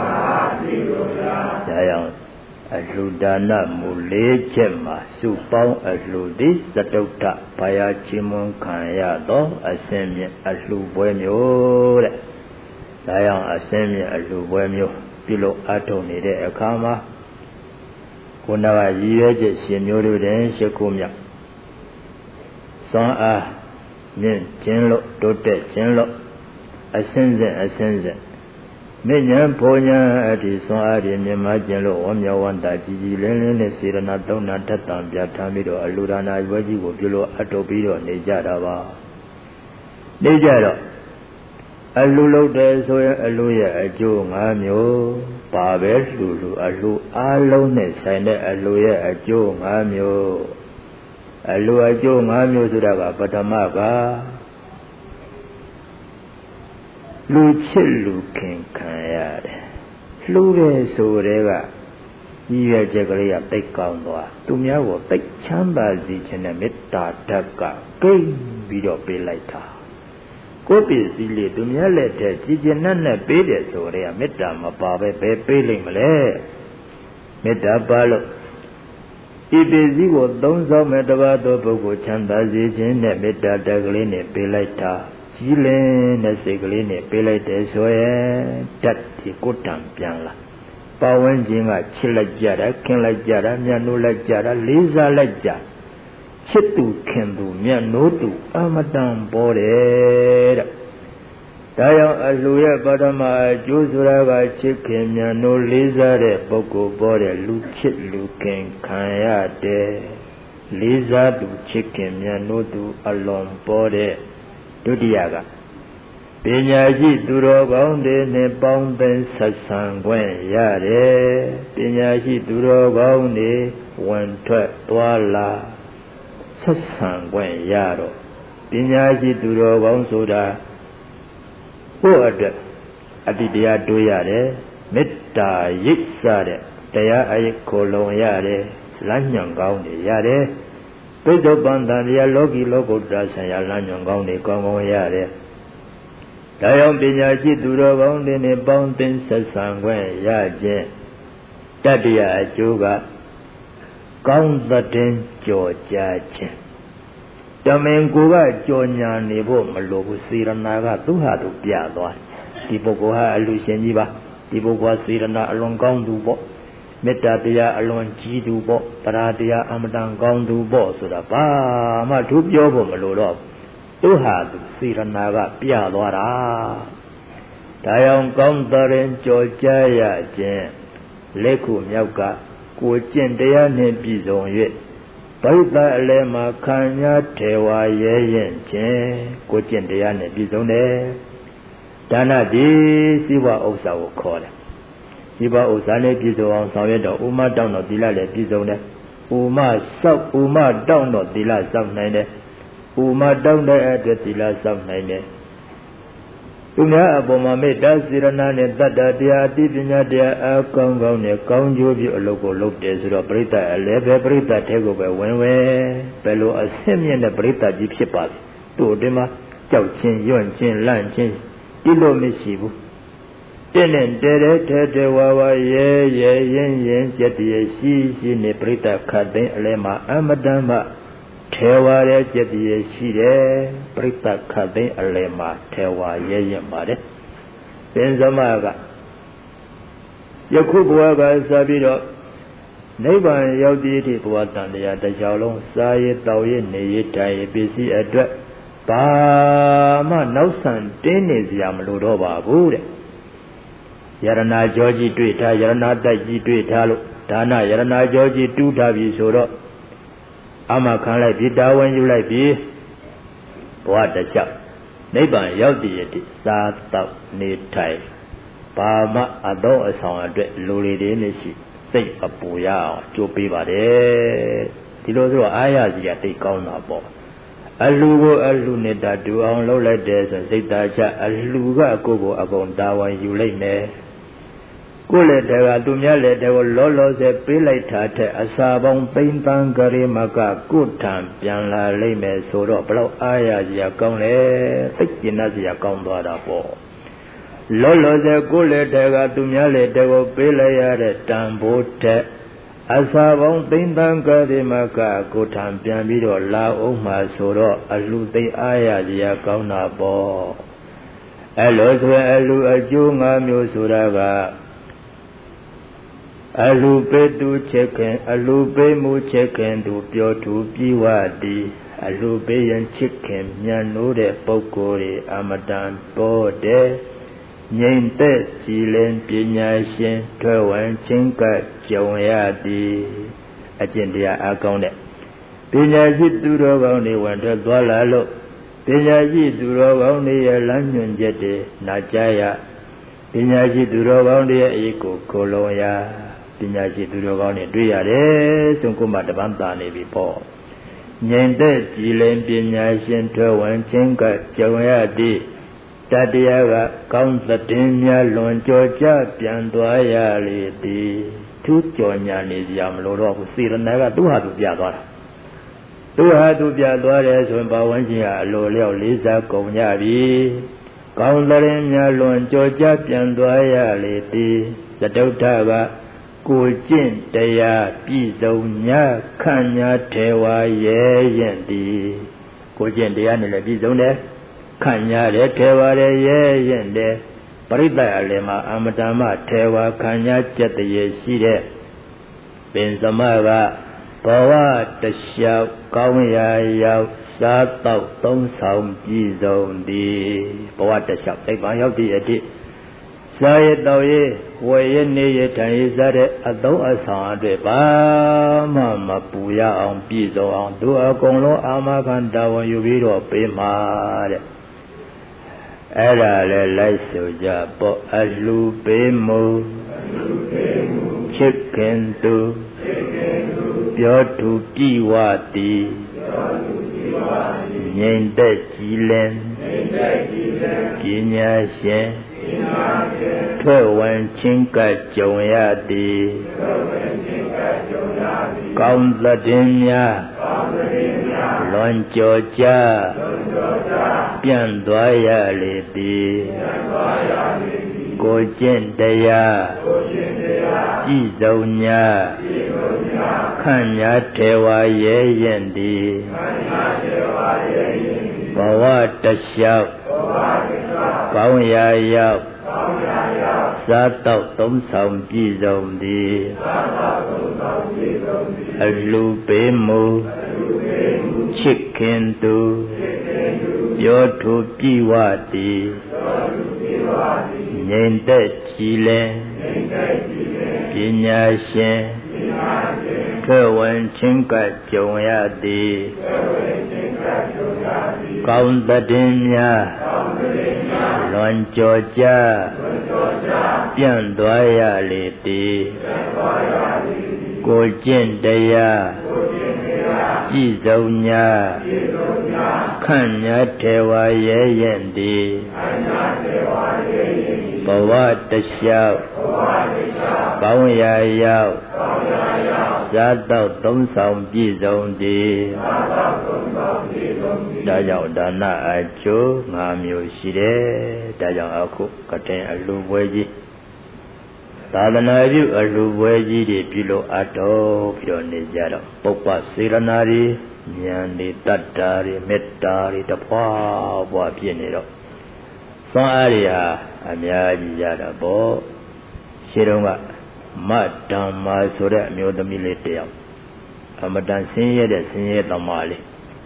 Speaker 1: ဒါကြောင့်အလှူဒါနမူလေးချက်မှာစုပေါင်းအလှူသည်သတုဋ္ဌဘုရားချီးမွမ်းခံရသောအစင်းမြင့်အလှူပွဲမျိုးတဲ့ဒါကြောင့်အစင်းမြင့်အလှူပွဲမျိုးပြုလို့အထုံနေတဲ့အခါမှာခုနကရည်ရွယ်ချက်ရှင်မျိုးတို့တင်ရှိခုမြောက်စွမ်းအားမြင့်ခြင်းလို့တိုးတက်ခြင်းလို့အစင်းစဉ်အစင်းစဉ်မြင့်ညာဘုံညာအတ္တိစွမ်းအားဖြင့်မြင်မှကျင်လို့ဝမ်းမြောက်ဝမ်းသာကြည်ကြည်လင်းလင်းနဲ့စေရနာသုံးနာထက်တံပြထားပြီးတော့အလူဒါနာရွယ်ကြီးကိုပြုလို့အထုတ်ပြီးတော့နေကြတာပါနေကြတော့အလူလုပ်တယ်ဆိုရင်အလူရဲ့အကျိုး၅မျိုးပါပဲလူလူအလူအားလုံးနဲ့ဆိုင်တဲ့အလူရဲ့အကျိုး၅မျိုးအလူအကျိုး၅မျိုးဆိုတာကပထမကလူချစ်လူခင်ခံရတယ်လှူတယ်ဆိုတဲ့ကညီရွယ်ချက်ကလေးကတိတ်ကောင်းသွားသူများကိုတိတ်ချမ်းသာစေခြင်းနဲ့မေတ္တာဓာတ်ကကိန်းပြီးတော့ပေးလိုက်တာကိုယ်ပစ္စည်းလေးသူများလက်ထက်ကြည်ကျင်နဲ့နဲ့ပေးတယ်ဆိုတဲ့ကမေတ္တာမပါပဲဘယ်ပေးလိမ့်မလဲမေတ္တာပါလို့ဒီပစ္စည်းကိုသုံးဆောင်မဲ့တပါးသောပုဂ္ဂိုလ်ချမ်းသာစေခြင်းနဲ့မေတ္တာဓာတ်ကလေးနဲ့ပေးလိုက်တာကြီးလင်းတဲ့စိတ်ကလေးနဲ့ပေးလိုက်တယ်ဆိုရင်ဓာတ်ဒီကိုတံပြန်လာပဝန်းကျင်ကချစ်လိုက်ကြတာခင်လိုက်ကြတာမြတ်နိုးလိုက်ကြတာလေးစားလိုက်ကြချစ်သူခင်သူမြတ်နိုးသူအမတန်ပေါ်တယ်တဲ့ဒါကြောင့်အလှရဲ့ပထမအကျိုးဆိုတာကချစ်ခင်မြတ်နိုးလေးစားတဲ့ပုဂ္ဂိုလ်ပေါ်တဲ့လူချစ်လူခင်ခံရတယ်လေးစားသူချစ်ခင်မြတ်နိုးသူအလွန်ပေါ်တဲ့ဒုတိယကပညာရှိသူတော်ကောင်းတွေနဲ့ပေါင်းသင်းဆက်ဆံခွင့်ရတယ်ပညာရှိသူတော်ကောင်းတွေဝင်ထွက်သွားလာဆက်ဆံခွင့်ရတော့ပညာရှိသူတော်ကောင်းဆိုတာကိုယ့်အတွက်အတ္တိတရားတွေးရတယ်မေတ္တာရိပ်စတဲ့တရားအယခိုလုံရတယ်လမ်းညွှန်ကောင်းတွေရတယ်ပိဿုပန်တန်တရားလောကီလောကုတ္တရာဆံရလမ်းညွှန်ကောင်းတွေကောင်းကောင်းရတယ်ဒါကြောင့်ပညာရှိသူတော်ကောင်းတွေနဲ့ပေါင်းသင်းဆက်ဆံခွင့်ရခြင်းတတ္တိယအကျိုးကကောင်းသတဲ့ကြော်ကြားခြင်းတမင်ကိုကကြော်ညာနေဖို့မလိုဘူးစေရနာကသူ့ဟာသူပြသွားဒီပုဂ္ဂိုလ်ဟာအလူရှင်ကြီးပါဒီပုဂ္ဂိုလ်စေရနာအလွန်ကောင်းသူပေါ့မေတ္တာတရားအလွန်ကြီးသူပေါ့တရားတရားအမတန်ကောင်းသူပေါ့ဆိုတာဘာမှသူပြောဖို့မလိုတော့သူ့ဟာသူစေရနာကပြသွားတာဒါကြောင့်ကောင်းတဲ့ကြော်ကြားရခြင်းလက်ခုမြောက်ကကိုကျင့်တရားနှင့်ပြည့်စုံ၍ပရိသတ်အလဲမှာခံညာထေဝါရဲရင်ခြင်းကိုကျင့်တရားနှင့်ပြည့်စုံတယ်ဒါနဒီစိဝဥစ္စာကိုခေါ်တယ်စိဝဥစ္စာနဲ့ပြည့်စုံအောင်ဆောင်ရွက်တော့ဥမတောင်းတော့သီလလည်းပြည့်စုံတယ်ဥမစောက်ဥမတောင်းတော့သီလစောက်နိုင်တယ်ဥမတောင်းတဲ့အတွက်သီလစောက်နိုင်တယ်သူများအပေါ်မှာမေတ္တာစေရနာနဲ့တတ္တတရားအတိပညာတရားအကောင်းကောင်းနဲ့ကောင်းကျိုးပြုအလုပ်ကိုလုပ်တယ်ဆိုတော့ပရိသတ်အလည်းပဲပရိသတ်ထဲကိုပဲဝင်ဝင်ဘယ်လိုအဆင့်မြင့်တဲ့ပရိသတ်ကြီးဖြစ်ပါလဲသူ့အတွင်းမှာကြောက်ချင်းယွန့်ချင်းလန့်ချင်းတိလို့မရှိဘူးတဲ့နဲ့တဲတဲ့ထဲတဲဝါဝါရဲရဲရင်ရင်ကြက်တည်းရှိရှိနေပရိသတ်ခတ်သိမ်းအလဲမှာအမတန်မှထေဝါရဲ့ကြက်တည်းရှိတယ်ပရိသတ်ခတ်သိမ်းအလဲမှာထေဝါရဲရင်ပါတယ်ပင်စမကယခုဘဝကစပြီးတော့နိဗ္ဗာန်ရောက်သည့်အထိဘဝတန်တရားတစ်လျှောက်လုံးစားရတောက်ရနေရတိုင်ရပစ္စည်းအတွက်ဘာမှနောက်ဆံတင်းနေစရာမလိုတော့ပါဘူးတဲ့ယရနာကြောကြီးတွေ့ထားယရနာတိုက်ကြီးတွေ့ထားလို့ဒါနယရနာကြောကြီးတူးထားပြီဆိုတော့အမခံလိုက်ပြီတာဝန်ယူလိုက်ပြီဘဝတစ်လျှောက်နိဗ္ဗာန်ရောက်တည်ရတဲ့စားတော့နေထိုင်ဘာမှအတော့အဆောင်အတွက်လူတွေတွေနဲ့ရှိစိတ်အပူရအောင်ကြိုးပေးပါတယ်ဒီလိုဆိုတော့အားရစီကတိတ်ကောင်းတာပေါ့အလှကိုအလှနဲ့တာတူအောင်လုပ်လိုက်တယ်ဆိုစိတ်သားချအလှကကိုယ့်ကိုအကုန်တာဝန်ယူလိုက်မယ်ကိုယ်လက်တကသူများလက်တကိုလောလောဆယ်ပေးလိုက်တာတဲ့အစာပေါင်းသိမ့်တန်းကလေးမကကိုယ်ထံပြန်လာလိမ့်မယ်ဆိုတော့ဘလောက်အားရစရာကောင်းလဲသိကျင်စရာကောင်းသွားတာပေါ့လောလောဆယ်ကိုယ်လက်တကသူများလက်တကိုပေးလိုက်ရတဲ့တန်ဖိုးတဲ့အစာပေါင်းသိမ့်တန်းကလေးမကကိုယ်ထံပြန်ပြီးတော့လာအောင်မှဆိုတော့အလှသိအားရစရာကောင်းတာပေါ့အဲ့လိုဆိုရင်အလှအကျိုး၅မျိုးဆိုတာကအလူပေသူချက်ခင်အလူပေမှုချက်ခင်သူပြောသူပြီးဝသည်အလူပေရင်ချစ်ခင်မြန်လို့တဲ့ပုဂ္ဂိုလ်တွေအမတန်တော်တဲ့ငြိမ်သက်ကြည်လင်ပညာရှင်ထွယ်ဝံချင်းကကြုံရသည်အကျင့်တရားအကောင်းတဲ့ပညာရှိသူတော်ကောင်းတွေဝင်ထွက်သွားလာလို့ပညာရှိသူတော်ကောင်းတွေရဲ့လမ်းညွှန်ချက်တွေနာကြားရပညာရှိသူတော်ကောင်းတွေရဲ့အရေးကိုခိုးလုံရပညာရှိသူတော်ကောင်းတွေတွေ့ရတယ်ဆိုကိုမှတပန်းသာနေပြီပေါ့ငြိမ်သက်ကြည်လင်ပညာရှင်ထွယ်ဝံချင်းကကြုံရသည်တတရားကကောင်းသတင်းများလွန်ကြော်ကြပြန်သွားရလေသည်ထူးကြော်ညာနေစရာမလိုတော့ဘူးစေရနာကသူ့ဟာသူပြသွားတာသူ့ဟာသူပြသွားတယ်ဆိုရင်ဘာဝန်းကျင်ဟာအလိုလျောက်လေးစားကုန်ကြပြီကောင်းသတင်းများလွန်ကြော်ကြပြန်သွားရလေသည်သတုဋ္ဌကကိုကျင့်တရားပြည့်စုံညာခန့်ညာထေဝါရဲရင်သည်ကိုကျင့်တရားနဲ့လည်းပြည့်စုံတယ်ခန့်ညာတယ်ထေဝါရဲရဲရင်တယ်ပရိသတ်အလယ်မှာအမတမထေဝါခန့်ညာကျက်တရေရှိတဲ့ပင်စမကဘဝတလျှောက်ကောင်းရာရောက်စားတော့သုံးဆောင်ပြည့်စုံသည်ဘဝတလျှောက်အိပ်ပါရောက်သည့်အထိစားရတော့ရဝယ်ရနေရထိုင်ရစားတဲ့အသုံးအဆောင်အတွက်ဘာမှမပူရအောင်ပြည့်စုံအောင်သူအကုန်လုံးအာမခံတာဝန်ယူပြီးတော့ပေးမှာတဲ့အဲ့ဒါလဲလိုက်ဆိုကြပေါ့အလှပေးမှုချစ်ခင်သူပြောသူပြည်ဝသည်ငြိမ်သက်ကြည်လင်ပညာရှင်ထွက်ဝင်ချင်းကကြုံရသည်ကောင်းသတည်များလွန်ကြော်ကြပြန့်သွားရလေသည်ကိုကျင့်တရားကြည်စုံညာခန့်ညာထေဝါရဲရင်သည်ဘဝတလျှောက်ကောင်းရာရောက်စားတော့သုံးဆောင်ပြည့်စုံသည်အလူပေးမှုချစ်ခင်သူပြောထုပြည့်ဝသည်ငြိမ်သက်ကြည်လင်ပညာရှင်ထွက်ဝင်ချင်းကကြုံရသည်ကောင်းသတည်များလွန်ကြော်ကြပြန့်သွားရလေသည်ကိုကျင့်တရားကြည်စုံညာခန့်ညာထေဝါရဲရင်သည်ဘဝတလျှောက်ကောင်းရာရောက်စားတော့သုံးဆောင်ပြည့်စုံသည်ဒါကြောင့်ဒါနအကျိုး၅မျိုးရှိတယ်ဒါကြောင့်အခုကတင်အလှပွဲကြီးသာသနာပြုအလှပွဲကြီးတွေပြုလို့အတော်ပြီးတော့နေကြတော့ပုပ္ပစေရနာတွေဉာဏ်တွေတတ္တာတွေမေတ္တာတွေတဖွာဖွာဖြစ်နေတော့စွမ်းအားတွေဟာအများကြီးရတာပေါ့ရှင်းတော့ကမတ္တမ္မာဆိုတဲ့အမျိုးသမီးလေးတယောက်အမတန်ဆင်းရဲတဲ့ဆင်းရဲသမားလေး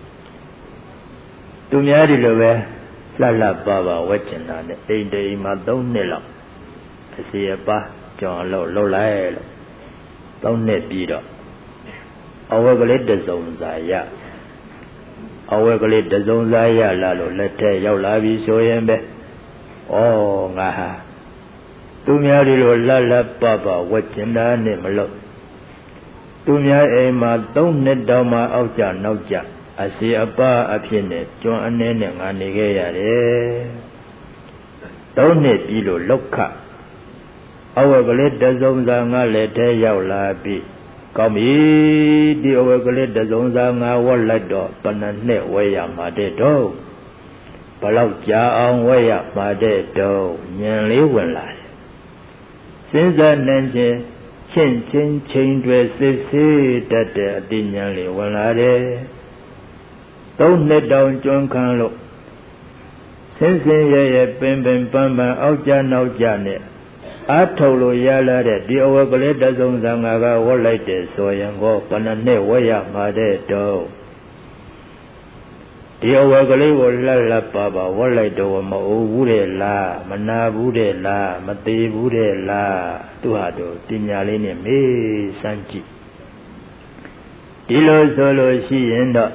Speaker 1: သူများဒီလိုပဲလှလှပပဝတ်ကျင်တာနဲ့အိမ်တိမ်မှာသုံးနှစ်လောက်အစီအပါကြောင်အလုပ်လုပ်လိုက်လို့သုံးနှစ်ပြီးတော့အဝတ်ကလေးတစုံစာရအဝတ်ကလေးတစုံစာရလာလို့လက်ထဲရောက်လာပြီဆိုရင်ပဲဩငါဟာသူများဒီလိုလှလှပပဝတ်ကျင်တာနဲ့မလို့သူများအိမ်မှာသုံးနှစ်တောင်မှအောက်ကြနောက်ကြအစီအပါအဖြစ်နဲ့ကျွမ်းအနေနဲ့ငါနေခဲ့ရတယ်သုံးနှစ်ပြီးလို့လောက်ခအဝတ်ကလေးတစုံစာငါလက်ထဲရောက်လာပြီကောင်းပြီဒီအဝတ်ကလေးတစုံစာငါဝတ်လိုက်တော့ဘယ်နှစ်ဝဲရမှာတဲ့တော့ဘလောက်ကြာအောင်ဝဲရမှာတဲ့တော့ဉာဏ်လေးဝင်လာတယ်စဉ်းစားနိုင်ခြင်းချင်းချင်းချင်းတွေစစ်စစ်တတ်တဲ့အတိညာဉ်လေးဝင်လာတယ်သုံးနှစ်တောင်ကျွမ်းခံလို့ဆင်းဆင်းရဲရဲပင်ပင်ပန်းပန်းအောက်ကြနောက်ကြနဲ့အားထုတ်လို့ရလာတဲ့ဒီအဝတ်ကလေးတစုံစံငါကဝတ်လိုက်တယ်ဆိုရင်ကိုဘယ်နှစ်ဝတ်ရမှာတဲ့တော့ဒီအဝတ်ကလေးကိုလှလှပပဝတ်လိုက်တော့မအိုးဘူးတဲ့လားမနာဘူးတဲ့လားမသေးဘူးတဲ့လားသူဟာတို့ပညာလေးနဲ့မေးစမ်းကြည့်ဒီလိုဆိုလို့ရှိရင်တော့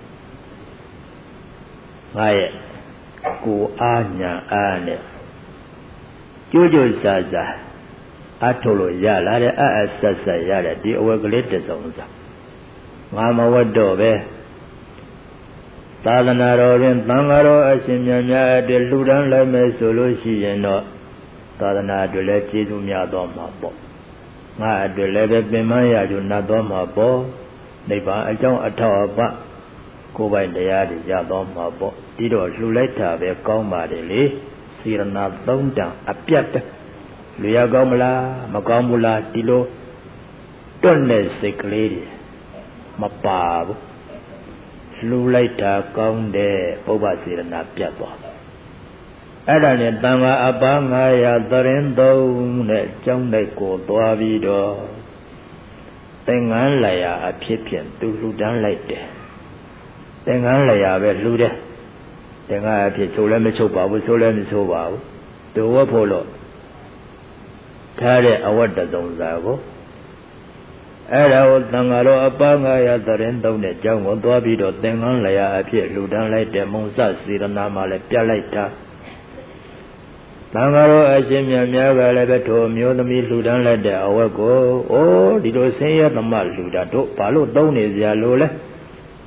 Speaker 1: ငါရဲ့ကိုအားညာအားနဲ့ကြိုးကြိုးစားစားအထုတ်လို့ရလာတဲ့အအဆက်ဆက်ရတဲ့ဒီအဝတ်ကလေးတစ်စုံစားငါမဝတ်တော့ပဲသာသနာတော်တွင်သံဃာတော်အရှင်မြတ်များအတွက်လှူဒန်းလိုက်မယ်ဆိုလို့ရှိရင်တော့သာသနာအတွက်လည်းကျေးဇူးများတော်မှာပေါ့ငါအတွက်လည်းပဲပင်မရကြနတ်တော်မှာပေါ့နိဗ္ဗာန်အကြောင်းအထောက်အပံ့ကိုယ်ပိုင်တရားတွေရတော်မှာပေါ့ဒီတော့လှူလိုက်တာပဲကောင်းပါတယ်လေစေရနာသုံးတန်အပြတ်လူရကောင်းမလားမကောင်းဘူးလားဒီလိုတွန့်တဲ့စိတ်ကလေးတွေမပါဘူးလှူလိုက်တာကောင်းတဲ့ပုဗ္ဗစေရနာပြတ်သွားအဲ့ဒါနဲ့တန်ခါအပါငါးရာသရင်သုံးနဲ့ကျောင်းတိုက်ကိုသွားပြီးတော့သင်္ကန်းလျာအဖြစ်ဖြင့်သူလှူဒန်းလိုက်တယ်သင်္ကန်းလျာပဲလှူတယ်သင်္ကန်းအဖြစ်ချုပ်လည်းမချုပ်ပါဘူးဆိုလည်းမဆိုပါဘူးသူဝတ်ဖို့လို့ထားတဲ့အဝတ်တစုံစာကိုအဲ့ဒါကိုသံဃာတော်အပါငါးရာသရင်သုံးတဲ့ကျောင်းကိုသွားပြီးတော့သင်္ကန်းလျာအဖြစ်လှူဒန်းလိုက်တယ်မုံစစေရနာမှာလည်းပြတ်လိုက်တာသံဃာတော်အရှင်မြတ်များကလည်းပဲထိုမျိုးသမီးလှူဒန်းလိုက်တဲ့အဝတ်ကိုအိုးဒီလိုဆင်းရဲသမားလှူတာတို့ဘာလို့သုံးနေကြလို့လဲဒီ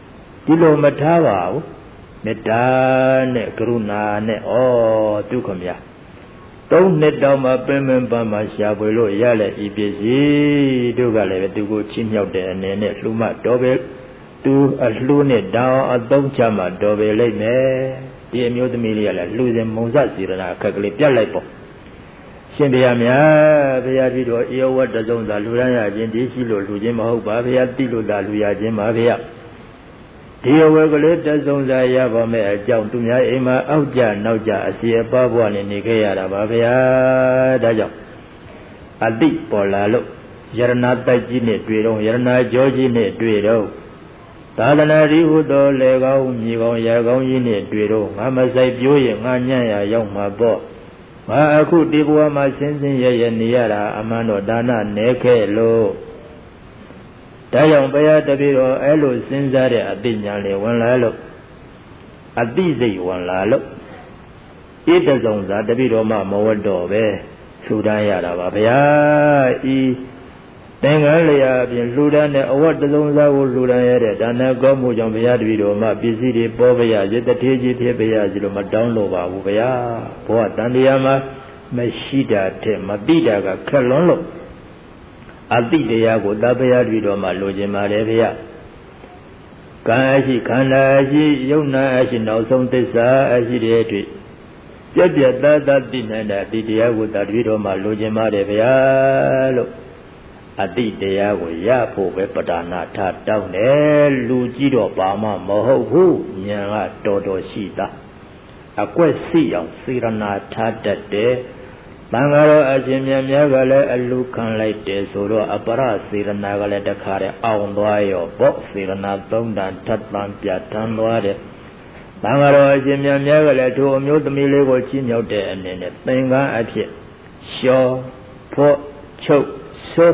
Speaker 1: ဒီလိုမထားပါဘူးမေတ္တာနဲ့ကရုဏာနဲ့ဩဒုက္ခမြတ်သုံးနှစ်တောင်မှပင်ပင်ပန်းပန်းရှာဖွေလို့ရလဲဤပစ္စည်းတို့ကလည်းသူကိုချီးမြှောက်တဲ့အနေနဲ့လှူမတော်ပဲသူအလှူနဲ့တောင်းအသုံးချမှတော်ပဲလိမ့်မယ်ဒီအမျိုးသမီးလေးကလည်းလှူစဉ်မုံစစီရနာအခက်ကလေးပြတ်လိုက်ပေါ့ရှင်ဘုရားများဘုရားပြီးတော့ဧဝတ်တစုံသာလှူရရခြင်းဒီရှိလို့လှူခြင်းမဟုတ်ပါဘုရားတိလို့သာလှူရခြင်းပါဘုရားဒီအဝဲကလေးတစုံသာရပါမယ်အကြောင်းသူများအိမ်မှာအောက်ကြနောက်ကြအစီအပါဘွားနဲ့နေခဲ့ရတာပါဗျာဒါကြောင့်အတိပေါ်လာလို့ယရဏတိုက်ကြီးနဲ့တွေ့တော့ယရဏကြောကြီးနဲ့တွေ့တော့သာသနာရီဟုသောလေကောင်းမြေကောင်းရာကောင်းကြီးနဲ့တွေ့တော့ငါမဆိုင်ပြိုးရင်ငါညံ့ရရောက်မှာပေါ့ငါအခုဒီဘဝမှာစင်းစင်းရဲရဲနေရတာအမှန်တော့ဒါနနဲခဲ့လို့ဒါကြောင့်ဘုရားတပည့်တော်အဲ့လိုစဉ်းစားတဲ့အသိဉာဏ်လေးဝင်လာလို့အသိစိတ်ဝင်လာလို့ဣတဇုံသာတပည့်တော်မှမဝတ်တော့ပဲလှူဒန်းရတာပါဗျာဤသင်္ကန်းလျာအပြင်လှူဒန်းတဲ့အဝတ်တစုံစားကိုလှူဒန်းရတဲ့ဒါနကောမှုကြောင့်ဘုရားတပည့်တော်မှပစ္စည်းတွေပေါ်ပါရစေတထေကြီးဖြစ်ပါရစေလို့မတောင်းလို့ပါဘူးဗျာဘောတန်တရားမှာမရှိတာတဲ့မသိတာကခက်လွန်းလို့အတိတရားကိုတပ္ပယတပည့်တော်မှာလိုချင်ပါတယ်ဗျာကံအရှိခန္ဓာအရှိယုံနာအရှိနောက်ဆုံးသစ္စာအရှိတဲ့တွေ့ပြက်ပြက်သားသားသိနိုင်တဲ့အတိတရားကိုတပည့်တော်မှာလိုချင်ပါတယ်ဗျာလို့အတိတရားကိုရဖို့ပဲပဒါနာထတောင်းတယ်လူကြီးတော့ဘာမှမဟုတ်ဘူးဉာဏ်ကတော်တော်ရှိတာအကွက်စီအောင်စေရနာထားတတ်တယ်တန်ဃာတော်အရှင်မြတ်များကလည်းအလူခံလိုက်တယ်ဆိုတော့အပရစေရနာကလည်းတခါတည်းအောင်သွားရောပေါ့စေရနာသုံးတန်ထပ်တန်ပြတ်တန်သွားတယ်တန်ဃာတော်အရှင်မြတ်များကလည်းထိုအမျိုးသမီးလေးကိုချီးမြှောက်တဲ့အနေနဲ့သင်္ကန်းအဖြစ်လျှော်ဖို့ချုပ်ဆိုး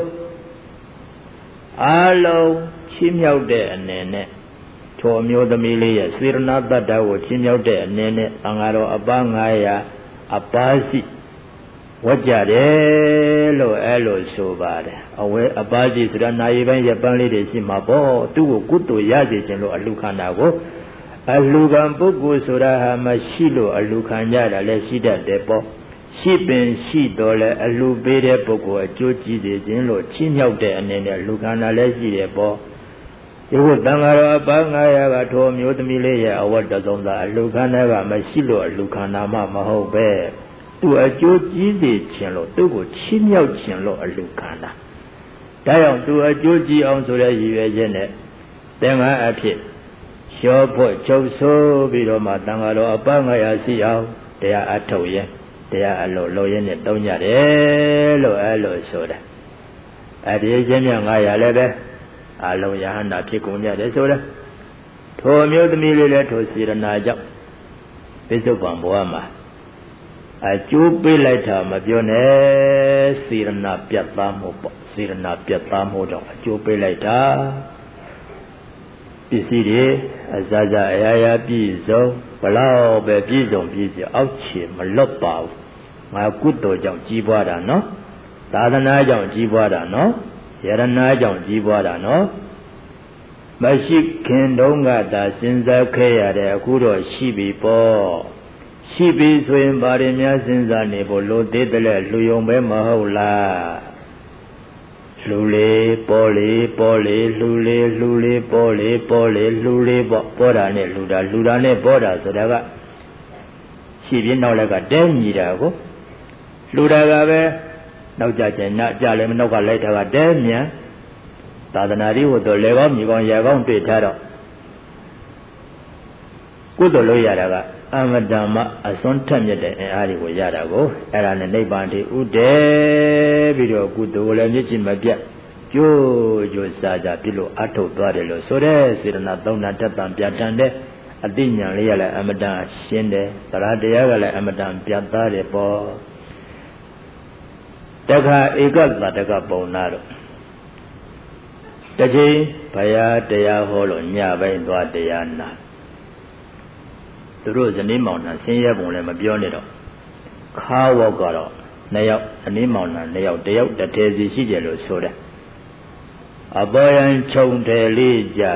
Speaker 1: အလုံးချီးမြှောက်တဲ့အနေနဲ့ထိုအမျိုးသမီးလေးရဲ့စေရနာတတ္တကိုချီးမြှောက်တဲ့အနေနဲ့တန်ဃာတော်အပါငါးရာအပါရှိဝတ်ကြတယ်လို့အဲ့လိုဆိုပါတယ်အဝဲအပါးကြီးဆိုတာနာရီပိုင်းရပန်းလေးတွေရှိမှာပေါ့သူ့ကိုကုသိုလ်ရစေခြင်းလို့အလှခန္ဓာကိုအလှခံပုဂ္ဂိုလ်ဆိုတာဟာမရှိလို့အလှခံကြတာလည်းရှိတတ်တယ်ပေါ့ရှိပင်ရှိတော့လဲအလှပေးတဲ့ပုဂ္ဂိုလ်အကျိုးကြည့်စေခြင်းလို့ချီးမြှောက်တဲ့အနေနဲ့လှခန္ဓာလည်းရှိတယ်ပေါ့ဒီကိုတန်ဃာတော်အပါငါးရာကထိုမျိုးသမီးလေးရဲ့အဝတ်တစုံသာအလှခန္ဓာကမရှိလို့အလှခန္ဓာမှမဟုတ်ပဲသူအကျိုးကြီးစေခြင်းလို့သူ့ကိုချီးမြှောက်ခြင်းလို့အလှခံတာဒါကြောင့်သူအကျိုးကြီးအောင်ဆိုတဲ့ရည်ရွယ်ချက်နဲ့သင်္ကန်းအဖြစ်လျှော်ဖို့ချုပ်ဆိုးပြီးတော့မှတန်ဃာတော်အပငါးရာရှိအောင်တရားအထုတ်ရင်တရားအလို့လို့ရင်းနဲ့တုံးကြတယ်လို့အဲ့လိုဆိုတာအဲ့ဒီရှင်မြတ်ငါးရာလည်းပဲအလုံးယဟန္တာဖြစ်ကုန်ကြတယ်ဆိုတာထိုမျိုးသမီးလေးလည်းထိုစေရနာကြောင့်ပိဿုပံဘဝမှာအကျိုးပေးလိုက်တာမပြောနဲ့စေရနာပြတ်သားမှုပေါ့စေရနာပြတ်သားမှုတော့အကျိုးပေးလိုက်တာပစ္စည်းတွေအစစအရာရာပြည့်စုံဘလောက်ပဲပြည့်စုံပြည့်စုံအောက်ခြေမလွတ်ပါဘူးငါကုသိုလ်ကြောင့်ကြီးပွားတာနော်သာသနာကြောင့်ကြီးပွားတာနော်ယရနာကြောင့်ကြီးပွားတာနော်မရှိခင်တုန်းကသာစဉ်းစားခဲ့ရတဲ့အခုတော့ရှိပြီပေါ့ရှိပြီဆိုရင်ဘာတွေများစဉ်းစားနေဖို့လိုသေးတယ်လဲလူယုံပဲမဟုတ်လားလူလေးပေါ်လေးပေါ်လေးလူလေးလူလေးပေါ်လေးပေါ်လေးလူလေးပေါ့ပေါ်တာနဲ့လူတာလူတာနဲ့ပေါ်တာဆိုတာကရှိပြင်းနောက်လည်းကတဲညီတာကိုလူတာကပဲနောက်ကြကျင်နာကြလည်းမနောက်ကလိုက်တာကတဲမြန်သာသနာ့ဒီဟိုတော့လေကောင်းမြေကောင်းရာကောင်းတွေ့ထားတော့ကုသိုလ်လို့ရတာကအမတမအစွန်းထက်မြက်တဲ့အင်အားတွေကိုရတာကိုအဲ့ဒါနဲ့နိဗ္ဗာန်တည်းဥတည်ပြီးတော့ကုသိုလ်လည်းမျက်စိမပြတ်ကြိုးကြိုးစားကြပြီးလို့အထုတ်သွားတယ်လို့ဆိုတဲ့စေတနာသုံးနာတက်တံပြတ်တန်တဲ့အတိညာလေးရလည်းအမတန်ရှင်းတယ်တရားတရားကလည်းအမတန်ပြတ်သားတယ်ပေါ့တခါဧကတတကပုံနာတော့တစ်ချိန်ဘုရားတရားဟောလို့ညပိုင်းသွားတရားနာသူတို့ဇနီးမောင်နှံဆင်းရဲပုံလည်းမပြောနဲ့တော့ခါဝေါကတော့နှစ်ယောက်ဇနီးမောင်နှံနှစ်ယောက်တယောက်တစ်ထည်စီရှိကြလို့ဆိုတယ်အပေါ်ယံခြုံတယ်လေးကြတော့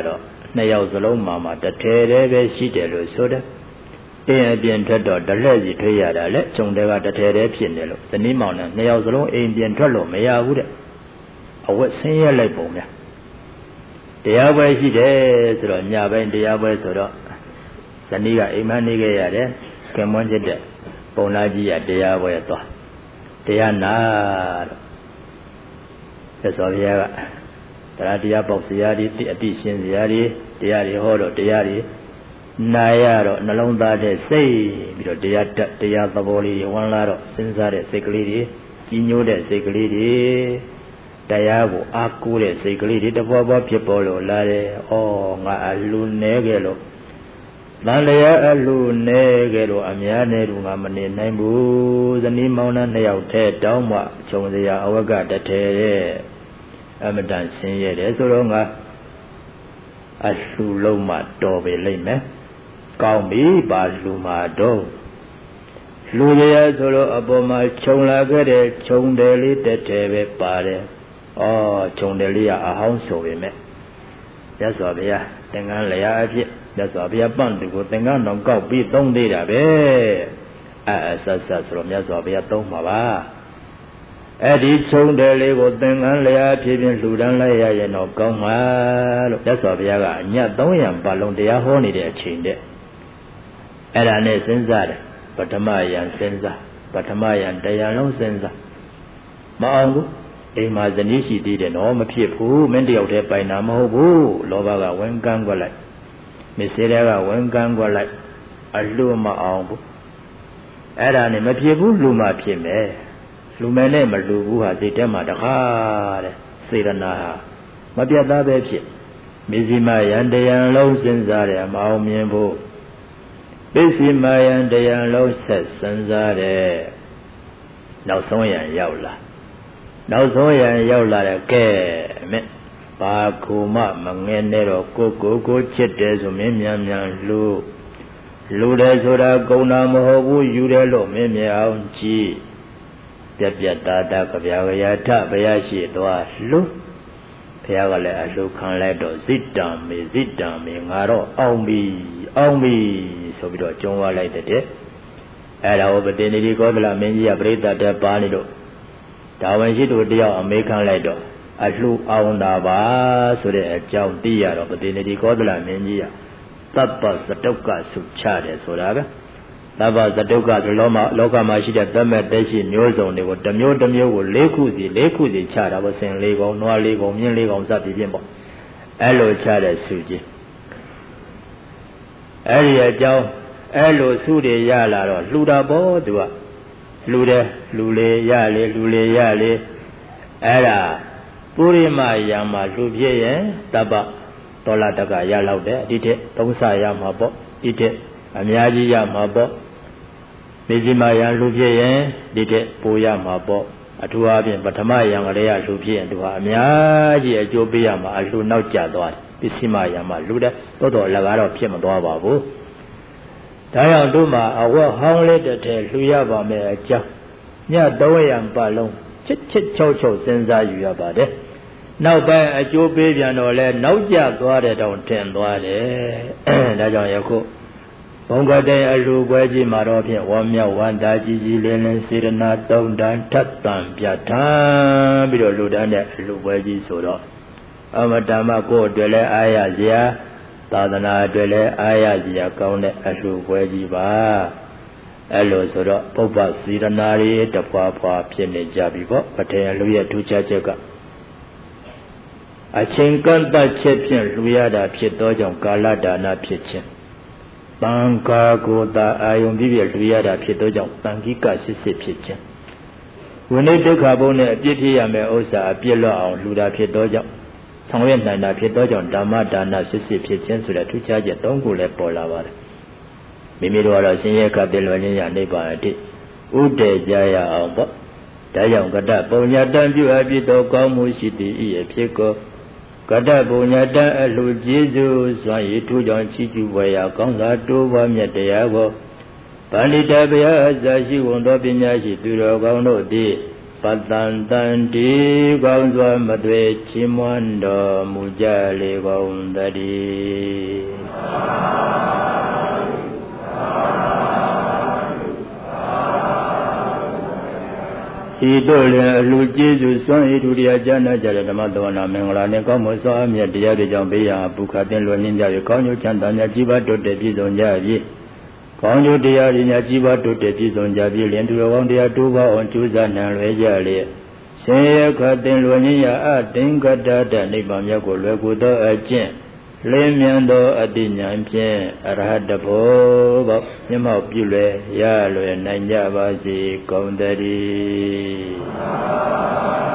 Speaker 1: နှစ်ယောက်စလုံးမှာမှတစ်ထဲတည်းပဲရှိတယ်လို့ဆိုတယ်အိမ်အပြင်ထွက်တော့တလှည့်စီထွက်ရတာလေခြုံတဲကတစ်ထဲတည်းဖြစ်နေလို့ဇနီးမောင်နဲ့နှစ်ယောက်စလုံးအိမ်ပြင်ထွက်လို့မရဘူးတဲ့အဝတ်ဆင်းရဲလိုက်ပုံများတရားပွဲရှိတယ်ဆိုတော့ညပိုင်းတရားပွဲဆိုတော့ဇနီးကအိမ်မနေခဲ့ရတယ်ခင်မွန်းချစ်တဲ့ပုံနာကြီးကတရားပွဲသွားတရားနာတော့သက်စော်ဘုရားကတရားတရားပေါက်စရာတွေအတိရှင်းစရာတွေတရားတွေဟောတော့တရားတွေနာရတော့နှလုံးသားတဲ့စိတ်ပြီးတော့တရားတက်တရားသဘောလေးဝင်လာတော့စဉ်းစားတဲ့စိတ်ကလေးတွေကြီးညိုတဲ့စိတ်ကလေးတွေတရားကိုအားကိုးတဲ့စိတ်ကလေးတွေတပေါ်ပေါ်ဖြစ်ပေါ်လို့လာတယ်။ဩငါအလူနေခဲ့လို့တန်လျာအလူနေခဲ့လို့အများနဲ့တူငါမနေနိုင်ဘူး။ဇနီးမောင်နှံနှစ်ယောက်ထဲတောင်းမှခြုံစရာအဝကတထဲတဲ့အမတန်ဆင်းရဲတယ်ဆိုတော့ငါအလူလုံးမှတော်ပေလိမ့်မယ်။ကောင်းပြီပါလူမှတော့လူရရဆိုတော့အပေါ်မှာခြုံလာခဲ့တဲ့ခြုံတယ်လေးတစ်ထဲပဲပါတယ်။အော်ခြုံတယ်လေးကအဟောင်းဆိုပေမဲ့မြတ်စွာဘုရားသင်္ကန်းလျာအဖြစ်မြတ်စွာဘုရားပန့်တူကိုသင်္ကန်းတော်ကောက်ပြီးသုံးသေးတာပဲအဲအဆက်ဆက်ဆိုတော့မြတ်စွာဘုရားသုံးမှာပါအဲ့ဒီခြုံတယ်လေးကိုသင်္ကန်းလျာအဖြစ်ဖြင့်လှူဒန်းလိုက်ရရင်တော့ကောင်းမှာလို့မြတ်စွာဘုရားကအညတ်သုံးရံပါလုံးတရားဟောနေတဲ့အချိန်တဲ့အဲ့ဒါနဲ့စဉ်းစားတယ်ပထမယံစဉ်းစားပထမယံတရားလုံးစဉ်းစားမအောင်ဘူးအိမ်မှာဇနီးရှိသေးတယ်နော်မဖြစ်ဘူးမင်းတယောက်တည်းပိုင်တာမဟုတ်ဘူးလောဘကဝင်ကန်းကွက်လိုက်မစ္စေတကဝင်ကန်းကွက်လိုက်အလှမအောင်ဘူးအဲ့ဒါနဲ့မဖြစ်ဘူးလူမှဖြစ်မယ်လူမယ်နဲ့မလူဘူးဟာစိတ်ထဲမှာတခါတဲ့စေရနာဟာမပြတ်သားပဲဖြစ်မစ္စည်းမယံတရားလုံးစဉ်းစားတယ်မအောင်မြင်ဘူးပစ္စည်းမယံတရားလုံးဆက်စဉ်းစားတယ်နောက်ဆုံးရန်ရောက်လာနောက်ဆုံးရန်ရောက်လာတဲ့ကဲမဲ့ဘာကူမမငဲနဲ့တော့ကိုကိုကိုချစ်တယ်ဆိုမင်းမြန်မြန်လူလူတယ်ဆိုတာကုံတာမဟုတ်ဘူးယူတယ်လို့မင်းမြန်အောင်ကြည့်ပြက်ပြက်သားသားကြပြာကြရာထဘုရားရှိသွားလူဘုရားကလည်းအလှခံလိုက်တော့ဇိတံမေဇိတံမေငါတော့အောင်ပြီအောင်ပြီဆိုပြီးတော့ကျုံးသွားလိုက်တဲ့အဲ့ဒါကိုပတိနေဒီကောသလမင်းကြီးကပြိဿတဲ့ပါနေတော့ဒါဝင်ရှိသူတယောက်အမေခံလိုက်တော့အလှအောင်တာပါဆိုတဲ့အကြောင်းသိရတော့ပတိနေဒီကောသလမင်းကြီးကသဗ္ဗစတုကဆုချတယ်ဆိုတာပဲသဗ္ဗစတုကဆိုလောကလောကမှာရှိတဲ့တမက်တက်ရှိမျိုးစုံတွေကိုတစ်မျိုးတစ်မျိုးကိုလေးခုစီလေးခုစီချတာပေါ့ဆင်လေးကောင်နွားလေးကောင်မြင်းလေးကောင်စသည်ဖြင့်ပေါ့အဲ့လိုချတဲ့ဆုကြီးအဲ့ဒီအကြောင်းအဲ့လိုဆုတွေရလာတော့လှူတာပေါ့သူကလှူတယ်လှူလေရလေလှူလေရလေအဲ့ဒါပုရိမယံမှာလှူဖြစ်ရင်တပ္ပဒေါ်လာတကရလောက်တယ်ဒီထက်သုံးဆရမှာပေါ့ဒီထက်အများကြီးရမှာပေါ့မေဇိမယံလှူဖြစ်ရင်ဒီထက်ပိုရမှာပေါ့အထူးအားဖြင့်ပထမယံကလေးကလှူဖြစ်ရင်သူဟာအများကြီးအကျိုးပေးရမှာအလှူနောက်ကျသွားတယ်ပစ္စည်းမယံမှာလှူတယ်တော့တော့လည်းကတော့ဖြစ်မသွားပါဘူးဒါကြောင့်တို့မှာအဝတ်ဟောင်းလေးတစ်ထည်လှူရပါမယ်အကြောင်းညသုံးရံပတ်လုံးချစ်ချစ်ချောချောစဉ်းစားယူရပါတယ်နောက်ပိုင်းအကျိုးပေးပြန်တော့လဲနောက်ကျသွားတဲ့တောင်ထင်သွားတယ်ဒါကြောင့်ယခုဘုံကတဲ့အလှပွဲကြီးမှာတော့ဖြင့်ဝမ်းမြောက်ဝမ်းသာကြီးကြီးလင်းလင်းစေရနာသုံးတန်ထပ်တန်ပြဋ္ဌာန်းပြီးတော့လူတန်းတဲ့အလှပွဲကြီးဆိုတော့အမတမကိုယ်အတွက်လဲအားရစရာသာသနာအတွက်လည်းအားရစရာကောင်းတဲ့အလှပွဲကြီးပါအဲ့လိုဆိုတော့ပုပ္ပစီရနာတွေတဖွာဖွာဖြစ်နေကြပြီပေါ့ပထေယလူရဲ့ထူးခြားချက်ကအချိန်ကန့်သတ်ချက်ဖြင့်လူရတာဖြစ်သောကြောင့်ကာလဒါနဖြစ်ခြင်းတန်ခါကိုသာအာယုံပြည့်ပြည့်လူရတာဖြစ်သောကြောင့်တန်ခိကစစ်စစ်ဖြစ်ခြင်းဝိနည်းဒုက္ခဘုံနဲ့အပြစ်ဖြစ်ရမယ်ဥစ္စာအပြစ်လွတ်အောင်လူတာဖြစ်သောကြောင့်ဆောင်ရွက်နိုင်တာဖြစ်သောကြောင့်ဓမ္မဒါနစစ်စစ်ဖြစ်ခြင်းဆိုတဲ့ထူးခြားချက်သုံးခုလည်းပေါ်လာပါတယ်မိမိတို့ကတော့ရှင်ရဲ့ကတည်းလွယ်ခြင်းရနိဗ္ဗာန်အထိဥတည်ကြရအောင်ပေါ့ဒါကြောင့်ကတ္တပုံညာတံပြုအပ်ပြီးသောကောင်းမှုရှိသည်ဤအဖြစ်ကိုကတ္တပုံညာတံအလှကျေးဇူးစွမ်းရည်ထူးကြောင့်ချီးကျူးဝေရာကောင်းစွာတိုးပွားမြတ်တရားကိုဗန္ဓိတဗျာအစရှိဝန်သောပညာရှိသူတော်ကောင်းတို့သည်ပတန်တန်ဒီကောင်းစွာမသွေချီးမွမ်းတော်မူကြလေကုန်တည်းဤတို့လည်းအလူကျေးဇူးစွန့်ဤဒုတိယကျမ်းနာကြတဲ့ဓမ္မသဝနာမင်္ဂလာနှင့်ကောင်းမွန်စွာအမြတ်တရားတွေကြောင့်ဘေးရန်ပုခါတင်လွန်နှင်းကြ၍ကောင်းကျိုးချမ်းသာများကြီးပါးတိုးတက်ပြည့်စုံကြပြီကောင်းကျိုးတရားတွေများကြီးပါးတိုးတက်ပြည့်စုံကြပြီလင်သူတော်ကောင်းတရားတိုးပါအောင်ကြိုးစားနိုင်လွယ်ကြလျက်ရှင်ရခတင်လွန်နှင်းရအတင်္ဂတတနိဗ္ဗာန်မြတ်ကိုလွယ်ကူသောအကျင့်လင်းမြန်သောအတိညာဖြင့်အရဟတဘောပေါမျက်မှောက်ပြုလွယ်ရလွယ်နိုင်ကြပါစေကုန်တည်း